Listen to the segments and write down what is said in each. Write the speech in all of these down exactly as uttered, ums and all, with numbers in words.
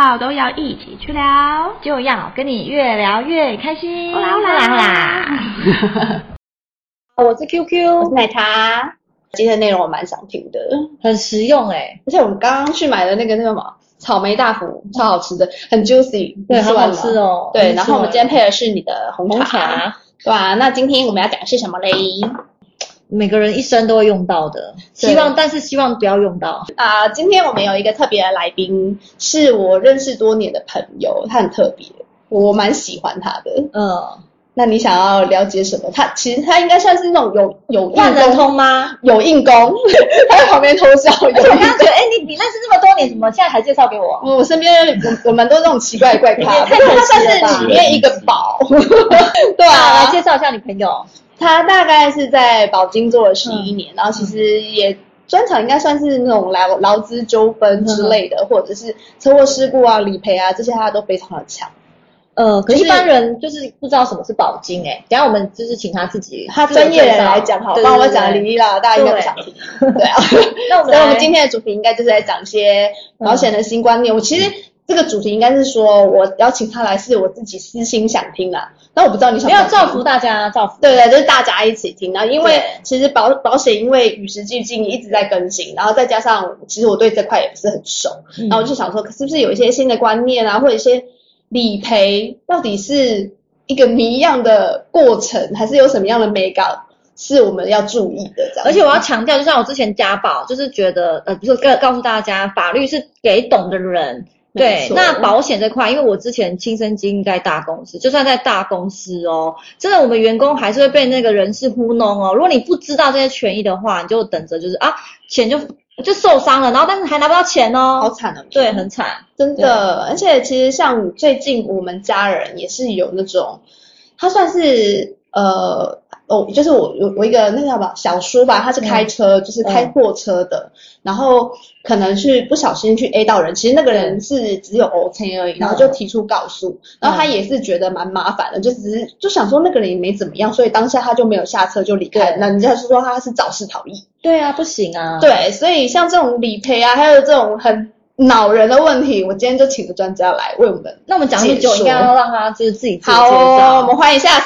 好都要一起去聊， 就要跟你越聊越开心。 啦啦啦！ 我是 Q Q， 我是奶茶。今天的内容我蛮想听的， 很实用哎、欸， 而且我们刚刚去买的那个那个什么草莓大福，超好吃的，很 juicy， 对，很好吃哦。 对，然后我们今天配的是你的红茶， 红茶对啊。那今天我们要讲的是什么嘞？ 每个人一生都会用到的，希望但是希望不要用到啊、呃。今天我们有一个特别的来宾，是我认识多年的朋友，他很特别，我蛮喜欢他的。 嗯， 那你想要了解什么？他其实他应该算是那种有有万人通吗？ 有硬功，他在旁边偷笑。 而且我刚刚觉得，哎、欸，你你认识这么多年，怎么现在才介绍给我？ 我我身边有有蛮多这种奇怪的怪咖， 太可惜了吧， 他算是里面一个宝。对啊， 来介绍一下你朋友。 他大概是在保经做了十一年、嗯，然后其实也专长应该算是那种劳劳资纠纷之类的、嗯，或者是车祸事故啊、理赔啊这些，他都非常的强。 呃，可是一般人就是不知道什么是保经哎、欸，等一下我们就是请他自己， 他专业人来讲好，不然我讲的哩哩啦，大家应该不想听。对啊，那我们所以我们今天的主题应该就是在讲一些保险的新观念。嗯、我其实这个主题应该是说，我邀请他来是我自己私心想听啦。那我不知道你想不想听， 没有造福大家，造福对对，就是大家一起听。然后因为其实保保险因为与时俱进一直在更新，然后再加上其实我对这块也不是很熟，嗯、然后我就想说，是不是有一些新的观念啊，或者一些理赔到底是一个谜一样的过程，还是有什么样的美感是我们要注意的？这样。 而且我要强调，就像我之前家保，就是觉得呃，就是告告诉大家，法律是给懂的人。对，那保险这块，因为我之前亲身经历在大公司，就算在大公司哦，真的我们员工还是会被那个人事糊弄哦。如果你不知道这些权益的话，你就等着就是啊，钱就就受伤了，然后但是还拿不到钱哦， 好惨啊！ 对，很惨， 真的。而且其实像最近我们家人也是有那种，他算是呃。哦，就是我我我一个那个叫什么小叔吧，他是开车，嗯、就是开货车的，嗯、然后可能去不小心去 A 到人，其实那个人是只有 O K 而已，嗯、然后就提出告诉，然后他也是觉得蛮麻烦的，就只是就想说那个人也没怎么样，所以当下他就没有下车就离开了，那人家是说他是肇事逃逸。 对啊，不行啊。 对，所以像这种理赔啊，还有这种很恼人的问题，我今天就请个专家来为我们。 那我们讲那么久，应该要让他就是自己自己介绍。好哦， 我们欢迎一下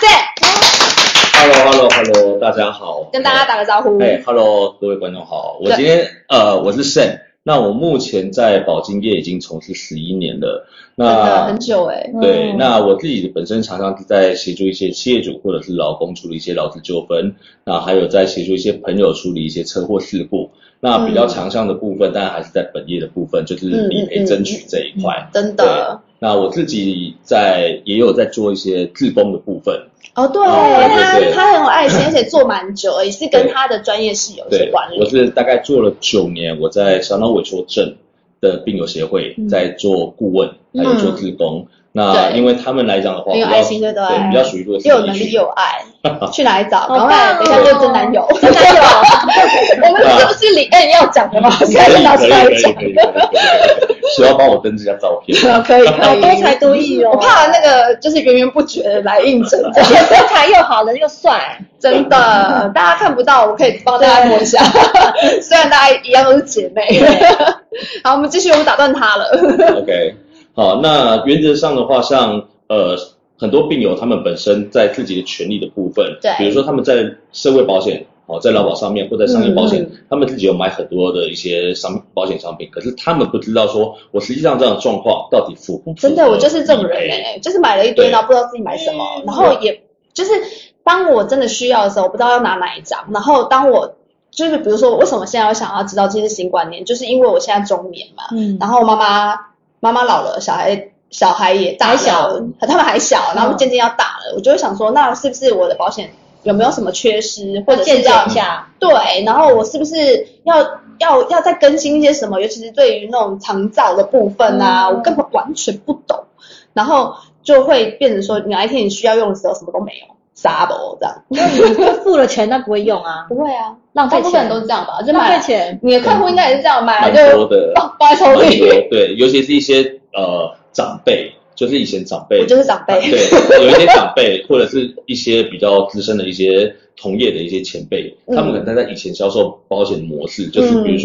Sam。Hello，Hello，Hello， 大家好， 跟大家打个招呼。 哎 ，Hello， 各位观众好，我今天呃，我是 Sam， 那我目前在保经业已经从事十一年了，那很久哎、欸。 对、嗯，那我自己本身常常是在协助一些企业主或者是劳工处理一些劳资纠纷，那还有在协助一些朋友处理一些车祸事故。那比较强项的部分，嗯、当然还是在本业的部分，就是理赔争取这一块、嗯嗯嗯。 真的。 那我自己在也有在做一些志工的部分。 哦，对，哦、他对对他很有爱心，而且做蛮久，也是跟他的专业是有些关联。 我是大概做了九年，我在小脑萎缩症的病友协会、嗯、在做顾问，还有做志工。嗯、那因为他们来讲的话， 很有爱心，对不对？ 对，比较属于做又有能力又有爱。去哪里找？赶快，等一下就真男友，真男友。我们这不是李恩要讲的吗？现在就拿出来讲。 需要帮我登这张照片？ 可以，可以， 多才多艺哦。 我怕那个就是源源不绝的来应征， 而且身材又好，人又帅， 真的，大家看不到，我可以帮大家摸一下。虽然大家一样都是姐妹。好，我们继续，我们打断他了。 OK， 好，那原则上的话，像呃。很多病友他们本身在自己的权利的部分， 对， 比如说他们在社会保险，哦，在劳保上面或在商业保险、嗯，他们自己有买很多的一些商保险商品，可是他们不知道说，我实际上这样的状况到底符不符合？ 真的，我就是这种人哎、欸，就是买了一堆，然后不知道自己买什么，然后也就是当我真的需要的时候，我不知道要拿哪一张，然后当我就是比如说，为什么现在我想要知道这些新观念，就是因为我现在中年嘛，嗯，然后妈妈妈妈老了，小孩。小孩也大了，他们还小，然后渐渐要大了，嗯、我就会想说，那是不是我的保险有没有什么缺失，或者是要一下？ 对，然后我是不是要要要再更新一些什么？尤其是对于那种长照的部分啊，嗯、我根本完全不懂，然后就会变成说，哪一天你需要用的时候，什么都没有。傻不这样， 那你付了钱，但不会用啊？ 不会啊， 浪费钱。 大部分人都是这样吧？就买浪费钱。 你的客户应该也是这样，买了就放放在抽屉。 对，尤其是一些呃长辈，就是以前长辈， 我就是长辈。 对，有一些长辈或者是一些比较资深的一些同业的一些前辈，嗯、他们可能在以前销售保险的模式，就是比如说。嗯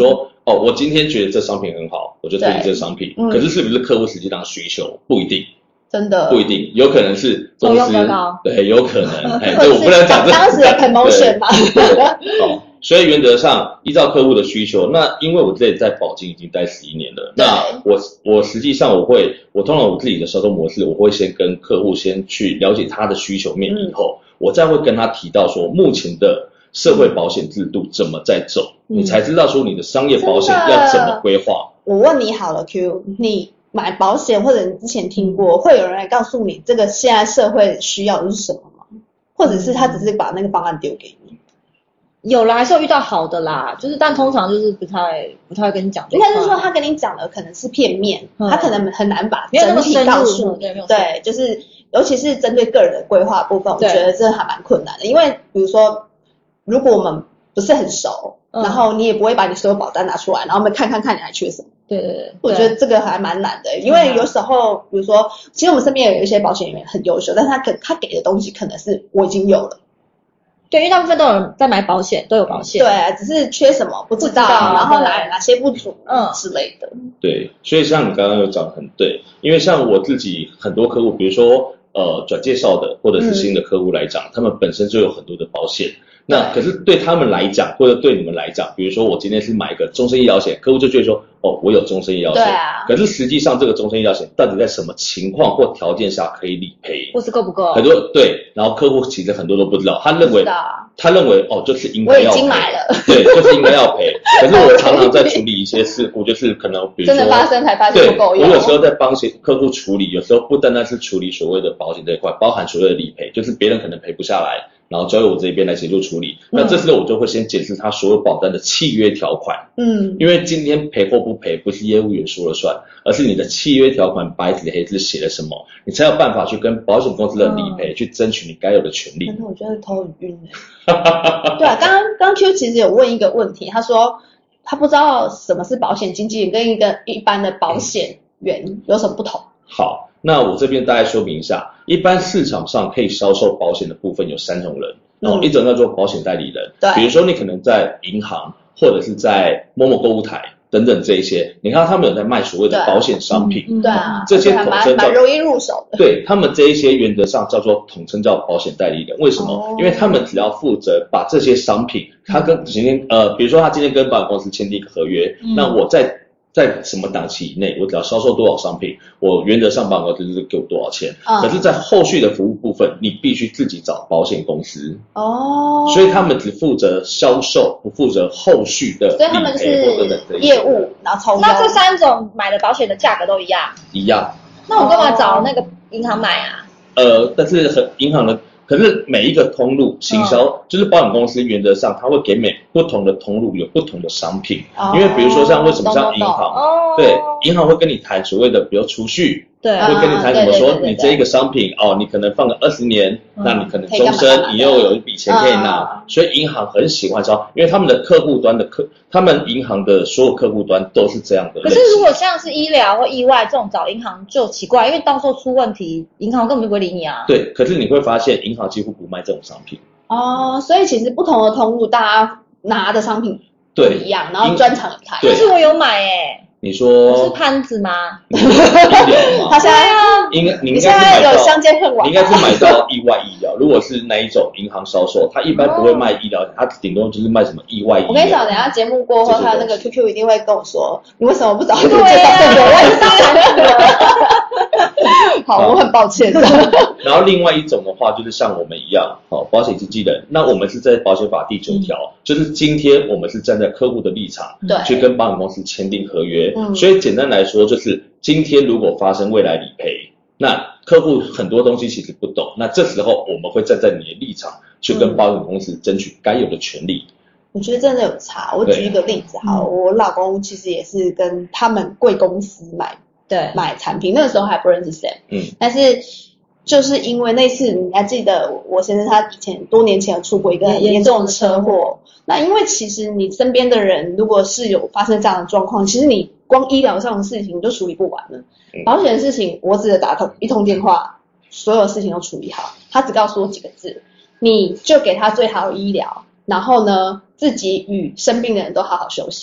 哦，我今天觉得这商品很好，我就推荐这商品。 嗯、 可是是不是客户实际上需求不一定， 真的不一定，有可能是公司对，有可能，哎， 对， 我不能讲这当时的 promotion 嘛。 哦，所以原则上依照客户的需求，那因为我这里在宝金已经待十一年了，那我我实际上我会，我通常我自己的销售模式，我会先跟客户先去了解他的需求面以后，嗯、我再会跟他提到说目前的社会保险制度怎么在走，嗯、你才知道说你的商业保险要怎么规划。 我问你好了 ，Q， 你买保险或者你之前听过，会有人来告诉你这个现在社会需要的是什么吗？或者是他只是把那个方案丢给你？ 有啦，还是有遇到好的啦，就是但通常就是不太不太会跟你讲。 应该是说他跟你讲的可能是片面，嗯、他可能很难把整体告诉你。对，就是尤其是针对个人的规划部分，我觉得这还蛮困难的，因为比如说。如果我们不是很熟，嗯、然后你也不会把你所有保单拿出来，然后我们看看看你还缺什么。 对对对， 我觉得这个还蛮难的，因为有时候，比如说，其实我们身边有一些保险员很优秀，但是他可他给的东西可能是我已经有了。 对，因为大部分都有人在买保险，都有保险。 对，只是缺什么不知道，知道然后哪哪些不足，嗯之类的。 对，所以像你刚刚有讲很对，因为像我自己很多客户，比如说呃转介绍的或者是新的客户来讲，嗯、他们本身就有很多的保险。那可是对他们来讲，或者对你们来讲，比如说我今天是买一个终身医疗险，客户就觉得说，哦，我有终身医疗险。 对啊。 可是实际上这个终身医疗险到底在什么情况或条件下可以理赔？ 或是够不够？ 很多对，然后客户其实很多都不知道，他认为他认为哦，就是应该要赔。 我已经买了。 对，就是应该要赔。可是我常常在处理一些事故，就是可能比如说真的发生才发现不够用。 我有时候在帮些客户处理，有时候不单单是处理所谓的保险这一块，包含所谓的理赔，就是别人可能赔不下来。然后交由我这边来协助处理，那这时候我就会先检视他所有保单的契约条款，嗯，因为今天赔或不赔不是业务员说了算，而是你的契约条款白纸黑字写了什么，你才有办法去跟保险公司的理赔、嗯、去争取你该有的权利。 真的，我觉得头很晕哎。对啊，刚刚刚 Q 其实有问一个问题，他说他不知道什么是保险经纪人跟一个一般的保险员有什么不同。 好，那我这边大概说明一下，一般市场上可以销售保险的部分有三种人，然后一种叫做保险代理人， 对， 比如说你可能在银行或者是在某某购物台等等这一些，你看他们有在卖所谓的保险商品， 对啊， 这些统称叫蛮容易入手的， 对，他们这一些原则上叫做统称叫保险代理人，为什么？哦、因为他们只要负责把这些商品，他跟今天呃，比如说他今天跟保险公司签订一个合约，嗯、那我在在什么档期以内，我只要销售多少商品，我原则上保险公司就是给我多少钱。嗯、可是，在后续的服务部分，你必须自己找保险公司。哦。所以他们只负责销售，不负责后续的理赔。 所以他们是业务，然后抽。 那这三种买的保险的价格都一样？ 一样。 那我干嘛找那个银行买啊？ 呃，但是很银行的。可是每一个通路行销，哦、就是保险公司原则上，它会给每不同的通路有不同的商品。哦、因为比如说像为什么像银行，哦、对，银行会跟你谈所谓的比如储蓄， 对， 会跟你谈什么说你这一个商品哦，你可能放个二十年，嗯、那你可能终身你又有一笔钱可以拿，嗯、所以银行很喜欢销，因为他们的客户端的客，他们银行的所有客户端都是这样的。 可是如果像是医疗或意外这种找银行就奇怪，因为到时候出问题，银行根本就不会理你啊。 对，可是你会发现银行几乎不卖这种商品。 哦，所以其实不同的通路，大家拿的商品不一样，然后专长也不太一样。 但是我有买诶。 你说是潘子吗？ 医疗吗？ 他现在应该你应该是买到有相见恨晚， 你应该是买到意外医疗。如果是那一种银行销售，他一般不会卖医疗，他顶多就是卖什么意外医疗。 我跟你讲，等一下节目过后，他那个 Q Q 一定会跟我说，你为什么不找我介绍更多认识？好，我很抱歉。 然后另外一种的话，就是像我们一样，哦，保险经纪人，那我们是在保险法第九条，嗯、就是今天我们是站在客户的立场， 对， 去跟保险公司签订合约。嗯、所以简单来说，就是今天如果发生未来理赔，那客户很多东西其实不懂，那这时候我们会站在你的立场去跟保险公司争取该有的权利。 嗯、我觉得真的有差。我举一个例子好，我老公其实也是跟他们贵公司买对买产品，那个时候还不认识 Sam， 嗯，但是就是因为那次你还记得我先生他以前多年前有出过一个很严重的车祸，那因为其实你身边的人如果是有发生这样的状况，其实你光医疗上的事情就处理不完了，嗯、保险的事情我只是打通一通电话，所有事情都处理好，他只告诉我几个字，你就给他最好的医疗，然后呢自己与生病的人都好好休息。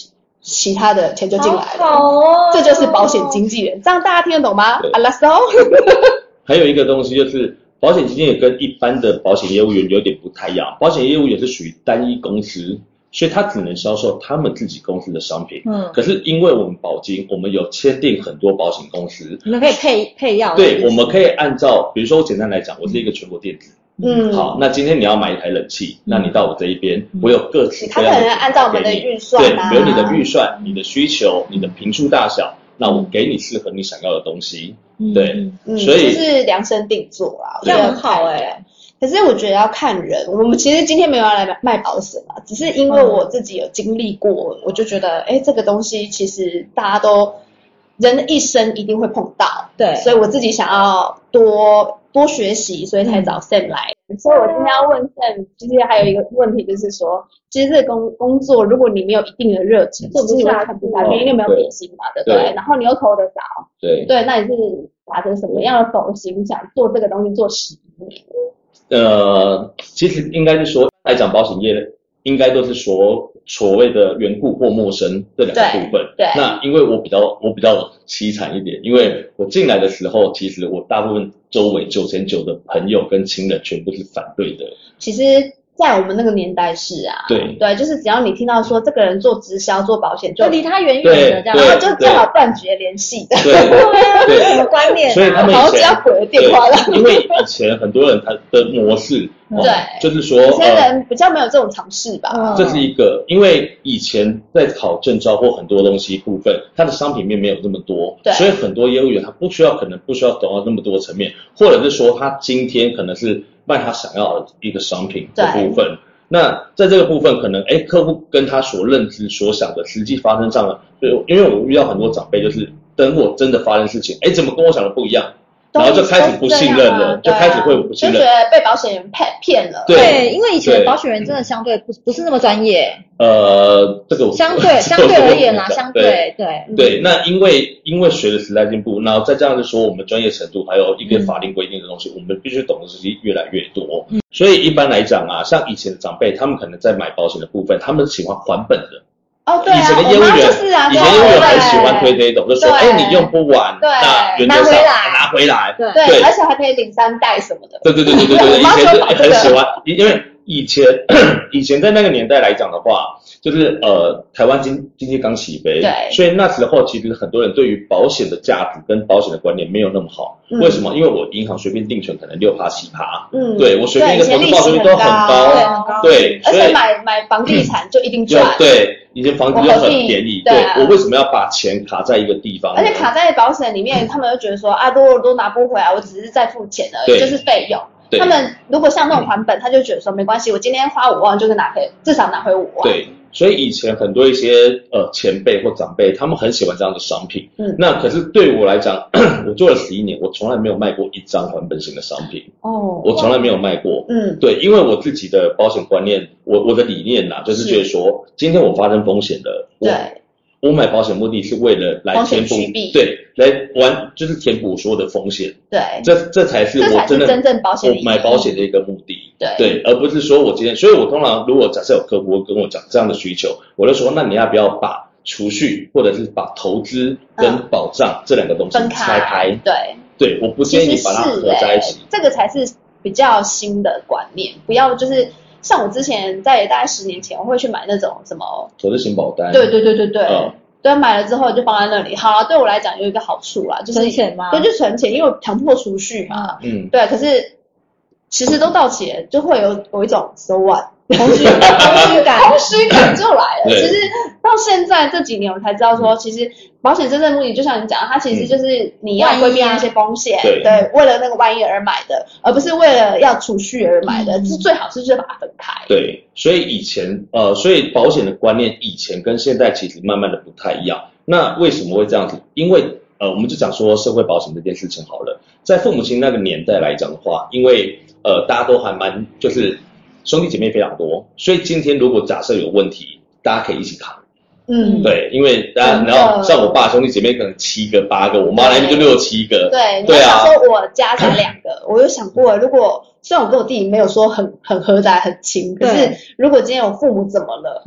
其他的钱就进来了。 好好哦， 这就是保险经纪人，这样大家听得懂吗？啊 ，Let's go 。 还有一个东西就是，保险经纪人跟一般的保险业务员有点不太一样，保险业务员是属于单一公司，所以他只能销售他们自己公司的商品。嗯，可是因为我们保金，我们有签订很多保险公司， 你们可以配配药。 对，我们可以按照，比如说简单来讲，我是一个全国电子。嗯，好，那今天你要买一台冷气，那你到我这一边，嗯、我有各式各样的， 他可能按照我们的预算、啊， 对，比如你的预算、你的需求、你的坪数大小，那我给你适合你想要的东西。嗯、对， 嗯， 所以就是量身定做啦， 这样很好哎、欸。 可是我觉得要看人，我们其实今天没有要来卖保险啦，只是因为我自己有经历过，我就觉得，哎，这个东西其实大家都人的一生一定会碰到， 对， 所以我自己想要多多学习，所以才找 Sam 来。所以我今天要问 Sam， 其实还有一个问题就是说，其实这个工工作，如果你没有一定的热情， 做不下去， 看不下去，因为没有底薪嘛，对不对？然后你又投的少， 对对，那你是打着什么样的否心想做这个东西做十年？ 呃，其实应该是说，来讲保险业应该都是说所谓的缘故或陌生这两个部分。 对， 那因为我比较我比较凄惨一点，因为我进来的时候，其实我大部分周围九成九的朋友跟亲人全部是反对的。 其实在我们那个年代是啊， 对对，就是只要你听到说这个人做直销做保险，就离他远远的这样， 然后就最好断绝联系的。 对对，什么观念？ 所以他们以前好像鬼的电话了。 因为以前很多人他的模式， 对， 就是说有些人比较没有这种尝试吧。 这是一个，因为以前在考证照或很多东西部分，它的商品面没有这么多， 对， 所以很多业务员他不需要，可能不需要懂到那么多层面，或者是说他今天可能是卖他想要的一个商品的部分。那在这个部分，可能哎，客户跟他所认知、所想的实际发生上了，所以因为我遇到很多长辈，就是等我真的发生事情，哎，怎么跟我想的不一样？然后就开始不信任了，就开始会不信任， 就觉得被保险人骗骗了。 对，因为以前保险人真的相对不不是那么专业。 呃，这个相对相对而言啦，相对对对。那因为因为随着时代进步，然后再这样子说，我们专业程度还有一个法令规定的东西，我们必须懂的事情越来越多。所以一般来讲啊，像以前的长辈，他们可能在买保险的部分，他们喜欢还本的。 哦，对啊， 以前的业务员， 就是啊， 以前业务员很喜欢推这种，就说，哎，你用不完， 对， 那原则上拿回来， 对，对，而且还可以领三代什么的。 对对对对对对，以前是很喜欢，因为以前以前在那个年代来讲的话，就是呃，台湾经经济刚起飞， 对， 所以那时候其实很多人对于保险的价值跟保险的观念没有那么好。为什么？因为我银行随便定存可能六趴七趴，嗯，对我随便一个投资报酬率都很高，对， 而且买买房地产就一定赚， 对。以前房子又很便宜，对，我为什么要把钱卡在一个地方？ 而且卡在保险里面，他们就觉得说啊，如果都拿不回来，我只是在付钱而已，就是费用。他们如果像那种还本，他就觉得说没关系，我今天花五万就是拿回，至少拿回五万。 对，所以以前很多一些呃前辈或长辈，他们很喜欢这样的商品。嗯，那可是对我来讲，我做了十一年，我从来没有卖过一张还本型的商品。哦，我从来没有卖过。嗯，对，因为我自己的保险观念，我我的理念呐，就是觉得说，今天我发生风险了， 对。 我买保险目的是为了来填补，对，来完就是填补所有的风险， 对， 这这才是我真的真正保险我买保险的一个目的， 对对，而不是说我今天，所以我通常如果假设有客户跟我讲这样的需求，我就说那你要不要把储蓄或者是把投资跟保障这两个东西拆开？ 对对，我不建议你把它合在一起， 这个才是比较新的观念，不要就是。像我之前在大概十年前，我会去买那种什么投资型保单， 对对对对对，嗯、对，买了之后就放在那里。好了，对我来讲有一个好处啦，就是存钱吗？ 对，就存钱，因为我强迫储蓄嘛。嗯，对。可是其实都到期了，就会有有一种 so what 空虚空虚感，空虚感就来了。其实到现在这几年，我才知道说，其实保险真正的目的，就像你讲，它其实就是你要规避那些风险， 对， 对，为了那个万一而买的，而不是为了要储蓄而买的。是最好是就把它分开。 对，所以以前呃，所以保险的观念以前跟现在其实慢慢的不太一样。那为什么会这样子？因为呃，我们就讲说社会保险这件事情好了，在父母亲那个年代来讲的话，因为呃大家都还蛮就是兄弟姐妹非常多，所以今天如果假设有问题，大家可以一起扛。嗯，对，因为大家然后像我爸兄弟姐妹可能七个八个，我妈那边就六七个。 对， 对啊。 你说我家才两个，我有想过，如果虽然我跟我弟没有说很很合得来很亲，可是如果今天我父母怎么了，嗯，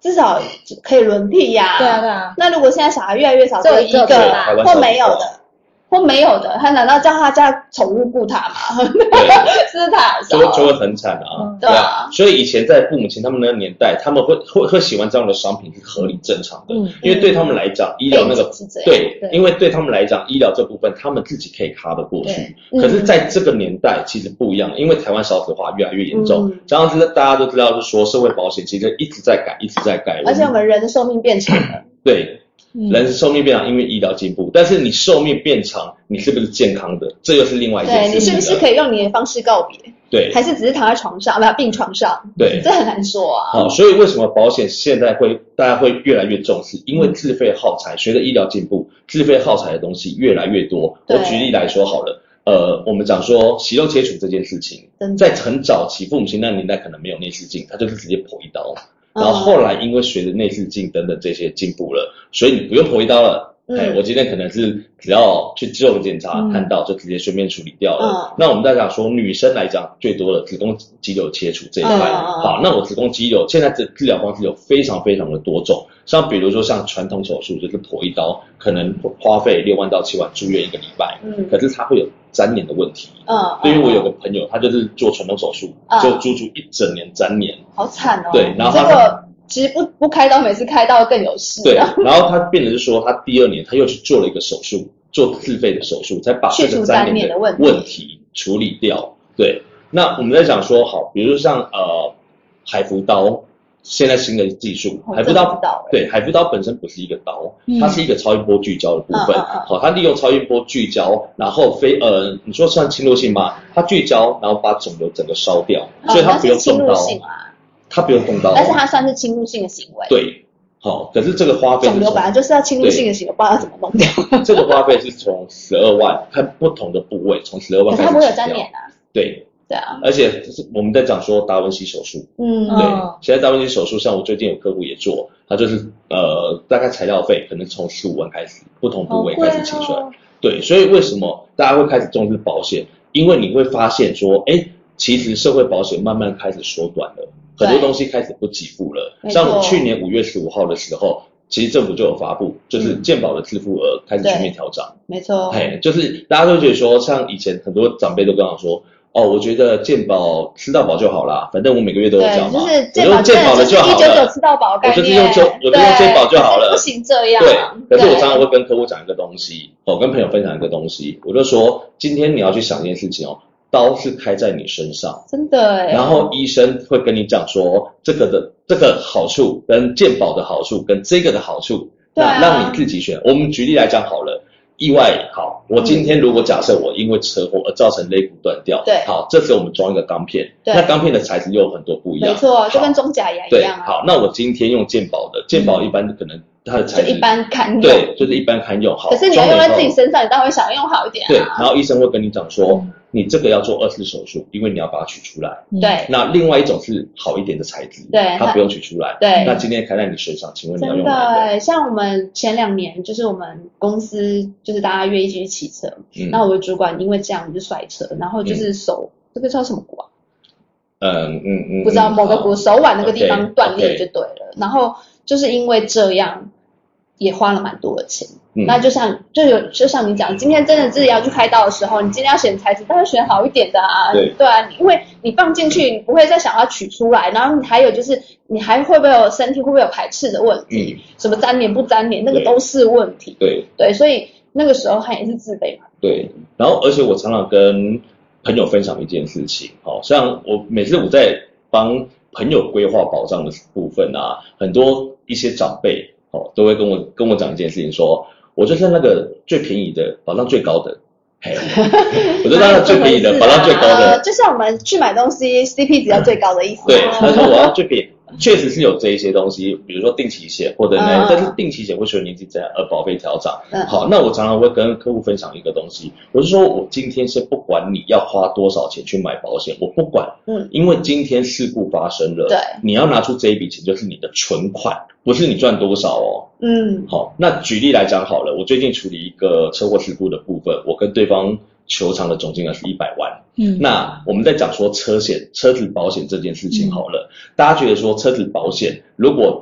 至少可以轮替呀、啊。 对啊对啊。 那如果现在小孩越来越少，只有一个对或没有的，或没有的，他难道叫他家宠物顾他吗？对，是不是太好笑了？ 就就会很惨啊。 嗯、对啊。 所以以前在父母亲他们那个年代，他们会会会喜欢这样的商品是合理正常的， 嗯、 因为对他们来讲，医疗那个对，对，因为对他们来讲，医疗这部分他们自己可以 cover 过去。可是在这个年代其实不一样，因为台湾少子化越来越严重，这样子大家都知道，是说社会保险其实一直在改，一直在改， 而且我们人的寿命变长了。 对。人寿命变长，因为医疗进步，但是你寿命变长，你是不是健康的？这又是另外一件事情。 对，你是不是可以用你的方式告别？ 对， 还是只是躺在床上，不要病床上？ 对， 这很难说啊。 好，所以为什么保险现在会大家会越来越重视？因为自费耗材，随着医疗进步，自费耗材的东西越来越多。我举例来说好了，呃，我们讲说息肉切除这件事情，在很早期父母亲那年代可能没有内视镜，他就是直接剖一刀。然后后来因为随着内视镜等等这些进步了，所以你不用剖一刀了。嗯、哎，我今天可能是只要去肌肉检查、嗯、看到就直接顺便处理掉了。嗯、那我们在讲说女生来讲最多的子宫肌瘤切除这一块，嗯、好，那我子宫肌瘤现在这治疗方式有非常非常的多种，像比如说像传统手术就是剖一刀，可能花费六万到七万住院一个礼拜，嗯，可是它会有粘连的问题。嗯，因为我有个朋友他就是做传统手术，嗯、就足足一整年粘连， 好惨哦。 对，然后他。 这个其实不不开刀，每次开刀更有事。 对，然后他变成是说，他第二年他又去做了一个手术，做自费的手术，才把这个粘连的问题处理掉。对，那我们在讲说，好，比如说像呃海扶刀，现在新的技术， 哦、 海扶刀，对，海扶刀本身不是一个刀，嗯、它是一个超音波聚焦的部分。嗯嗯嗯、好，它利用超音波聚焦，然后非呃，你说算侵入性吗？它聚焦，然后把肿瘤整个烧掉，哦、所以它不用动刀。他不用动刀， 但是他算是侵入性的行为。 对，好，可是这个花费肿瘤本来就是要侵入性的行为，不知道要怎么弄掉。 这个花费是从十二万，看不同的部位，从十二万开始。 可是他不会有粘连啊。 对。 对啊。 而且我们在讲说达文西手术，嗯，对，哦、现在达文西手术，像我最近有客户也做，他就是呃大概材料费可能从十五万开始，不同部位开始起算。哦、对，所以为什么大家会开始重视保险？因为你会发现说，哎，其实社会保险慢慢开始缩短了。很多东西开始不给付了，像去年五月十五号的时候，其实政府就有发布，就是健保的自付额开始全面调涨。 没错， 哎，就是大家都觉得说，像以前很多长辈都跟我说，哦，我觉得健保吃到饱就好啦，反正我每个月都有缴嘛， 就是健保健保的就好了， 一九九吃到饱概念， 我就是用就我就用健保就好了， 不行这样。 对，可是我常常会跟客户讲一个东西，哦，跟朋友分享一个东西，我就说，今天你要去想一件事情哦。刀是开在你身上， 真的哎。 然后医生会跟你讲说，这个的这个好处跟健保的好处跟这个的好处，那、啊、让你自己选。我们举例来讲好了，意外好，我今天如果假设我因为车祸而造成肋骨断掉， 对， 好，这时候我们装一个钢片，那钢片的材质又有很多不一样， 没错，就跟中假牙一样啊。 对，好，那我今天用健保的，健保一般可能它的材质就一般堪用， 对，就是一般堪用。好， 可是你要用在自己身上，你当然会想用好一点啊。 对，然后医生会跟你讲说。嗯你这个要做二次手术，因为你要把它取出来。 对。 那另外一种是好一点的材质， 对， 它不用取出来。 对。 那今天开在你身上，请问你要用哪个？真的，像我们前两年，就是我们公司就是大家约一起去骑车，嗯，那我的主管因为这样就摔车，然后就是手、嗯、这个叫什么骨啊？ 嗯嗯嗯， 不知道某个骨手腕那个地方断裂就对了。Okay, okay. 然后就是因为这样。也花了蛮多的钱，嗯、那就像就有就像你讲，今天真的自己要去开刀的时候，你今天要选材质，当然选好一点的啊， 对对啊，因为你放进去，你不会再想要取出来，然后你还有就是你还会不会有身体会不会有排斥的问题，嗯、什么粘连不粘连，那个都是问题， 对对，所以那个时候他也是自备嘛， 对，然后而且我常常跟朋友分享一件事情，好像我每次我在帮朋友规划保障的部分啊，很多一些长辈。哦，都会跟我跟我讲一件事情，说我就是那个最便宜的保障最高的，嘿，我就那个最便宜的保障最高的， 就像我们去买东西 C P 值要最高的意思。 对，他说我要最便宜，确实是有这一些东西，比如说定期险或者呢，嗯、但是定期险会随着年纪增加而保费调涨。嗯、好，那我常常会跟客户分享一个东西，我是说我今天先不管你要花多少钱去买保险，我不管，嗯，因为今天事故发生了， 对， 你要拿出这一笔钱就是你的存款。不是你赚多少哦， 嗯， 好，那举例来讲好了，我最近处理一个车祸事故的部分，我跟对方求偿的总金额是一百万，嗯，那我们在讲说车险、车子保险这件事情好了，嗯、大家觉得说车子保险如果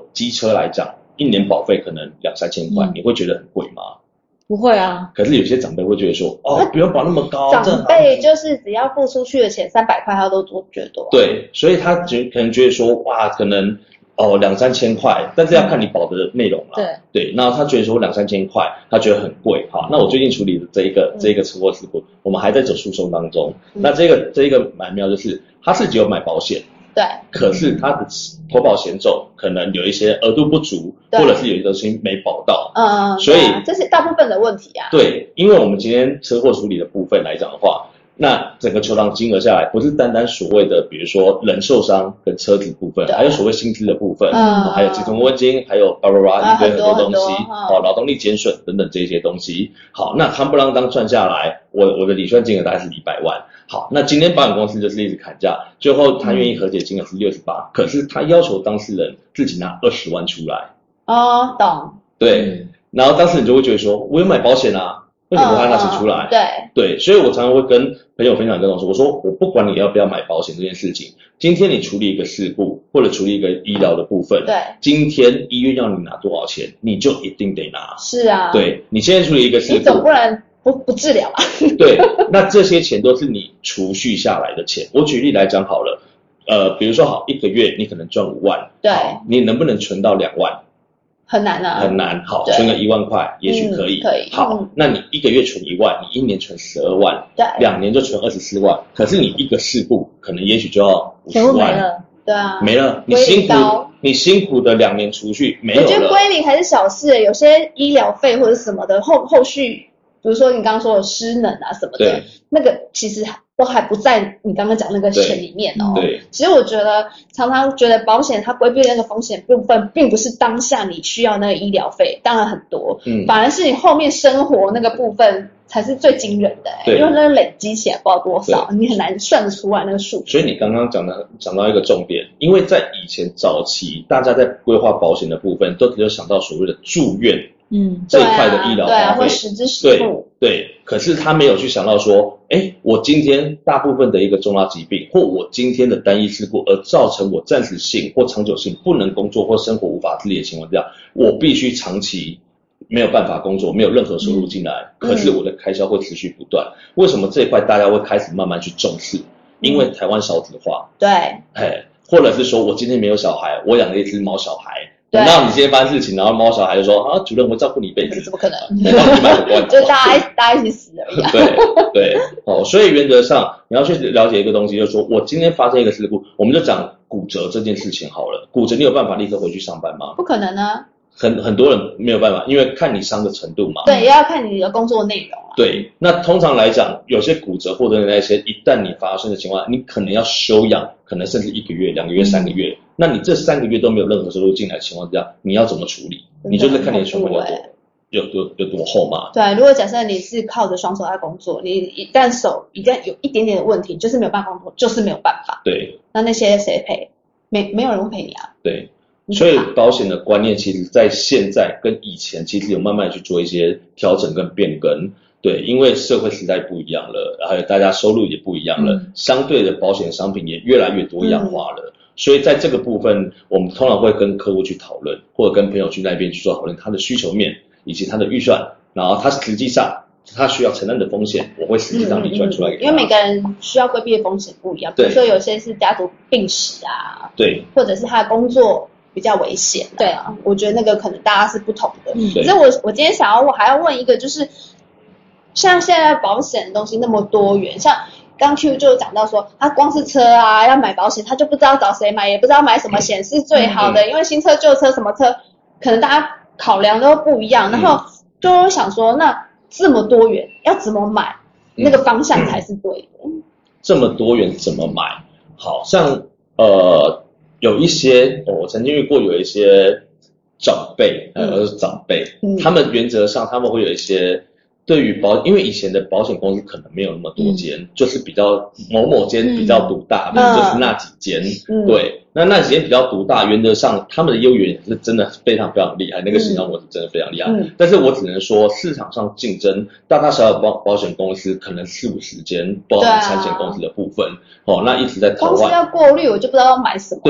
机车来讲，一年保费可能两三千块，嗯、你会觉得很贵吗？ 不会啊。 可是有些长辈会觉得说，哦，不用保那么高。 长辈就是只要付出去的钱三百块，他都觉得多。 对，所以他觉可能觉得说，哇，可能哦两三千块，但是要看你保的内容啦。 对对，那他觉得说两三千块，他觉得很贵。好，那我最近处理的这一个、嗯、这一个车祸事故，我们还在走诉讼当中。嗯、那这个这一个蛮妙，就是他是只有买保险。 对， 可是他的投保险种可能有一些额度不足，或者是有些东西没保到， 嗯， 所以、 啊、这是大部分的问题啊。 对，因为我们今天车祸处理的部分来讲的话，那整个求偿金额下来，不是单单所谓的比如说人受伤跟车子部分，还有所谓薪资的部分，嗯，还有基层温金，还有巴拉巴拉一堆很多东西，好，劳动力减损等等这些东西。好，那夯不啷当算下来，我我的理算金额大概是一百万。好，那今天保险公司就是一直砍价，最后他愿意和解金额是六十八，可是他要求当事人自己拿二十万出来。 哦，懂。 对，嗯、然后当事人就会觉得说，我有买保险啊，为什么他拿钱出来？ 嗯、对对，所以我常常会跟朋友分享跟我说，我说我不管你要不要买保险这件事情，今天你处理一个事故或者处理一个医疗的部分， 对， 今天医院要你拿多少钱，你就一定得拿。 是啊， 对，你现在处理一个事故， 你总不能不不治疗啊。 对，那这些钱都是你储蓄下来的钱。我举例来讲好了，呃，比如说好一个月你可能赚五万， 对， 你能不能存到两万？ 很难啊， 很难。好，存个一万块，也许可以。 嗯、可以。 好、嗯，那你一个月存一万，你一年存十二万， 对， 两年就存二十四万。可是你一个事故，可能也许就要五十万， 没了， 对啊， 没了。你辛苦，你辛苦的两年储蓄没有了。 我觉得归零还是小事，有些医疗费或者什么的后后续，比如说你刚刚说的失能啊什么的，那个其实都还不在你刚刚讲那个钱里面哦。 对， 其实我觉得常常觉得保险它规避那个风险部分，并不是当下你需要那个医疗费，当然很多，嗯，反而是你后面生活那个部分才是最惊人的、欸，因为那个累积起来不知道多少，你很难算得出来那个数。 所以你刚刚讲的讲到一个重点，因为在以前早期，大家在规划保险的部分，都只有想到所谓的住院。 嗯， 这一块的医疗花费， 对啊，会实支实付。 对对，可是他没有去想到说，哎，我今天大部分的一个重大疾病，或我今天的单一事故，而造成我暂时性或长久性不能工作或生活无法自理的情况下，我必须长期没有办法工作，没有任何收入进来，嗯、可是我的开销会持续不断。嗯、为什么这一块大家会开始慢慢去重视？因为台湾少子化， 对， 哎，或者是说我今天没有小孩，我养了一只猫小孩。等到你今天发生事情，然后猫小孩就说啊，主任我会照顾你一辈子， 怎么可能？ 对，帮你买个关， 就大家大家一起死而已、啊。 对对，哦，所以原则上你要去了解一个东西，就是说我今天发生一个事故，我们就讲骨折这件事情好了。骨折你有办法立刻回去上班吗？ 不可能啊。 很很多人没有办法，因为看你伤的程度嘛。 对，也要看你的工作内容啊。 对，那通常来讲，有些骨折或者那些，一旦你发生的情况，你可能要休养，可能甚至一个月、两个月、三个月。嗯、那你这三个月都没有任何收入进来的情况之下，你要怎么处理？你就是看你的存款有多、欸、有有有多厚嘛。 对，如果假设你是靠着双手在工作，你一旦手一旦有一点点的问题，就是没有办法工作，就是没有办法。 对。 那那些谁赔？没没有人会赔你啊。 对。所以保险的观念其实在现在跟以前其实有慢慢去做一些调整跟变更，对，因为社会时代不一样了，还有大家收入也不一样了，嗯、相对的保险商品也越来越多样化了，嗯、所以在这个部分我们通常会跟客户去讨论，或者跟朋友去那边去做讨论他的需求面以及他的预算，然后他实际上他需要承担的风险，我会实际上理算出来给他、嗯嗯、 因为每个人需要规避的风险不一样，比如说有些是家族病史啊， 对， 或者是他的工作比较危险、啊，对啊，我觉得那个可能大家是不同的。 嗯， 可是我我今天想要我还要问一个，就是像现在保险的东西那么多元，像刚 Q 就讲到说，他光是车啊要买保险，他就不知道找谁买，也不知道买什么险是最好的，嗯、因为新车旧车什么车，可能大家考量都不一样，然后就会想说，那这么多元要怎么买，嗯、那个方向才是对的。嗯、 这么多元怎么买？好像呃。有一些、哦、我曾经遇过有一些长辈，呃，嗯、长辈，嗯、他们原则上他们会有一些对于保，因为以前的保险公司可能没有那么多间，嗯、就是比较某某间比较独大，嗯、就是那几间，嗯、对，那那几间比较独大，原则上他们的业务员是真的非常非常厉害，那个行销模式真的非常厉害，嗯、但是我只能说市场上竞争大大小小保保险公司可能四五十间，包含产险公司的部分，哦，那一直在台湾， 光是要过滤，我就不知道要买什么。 对。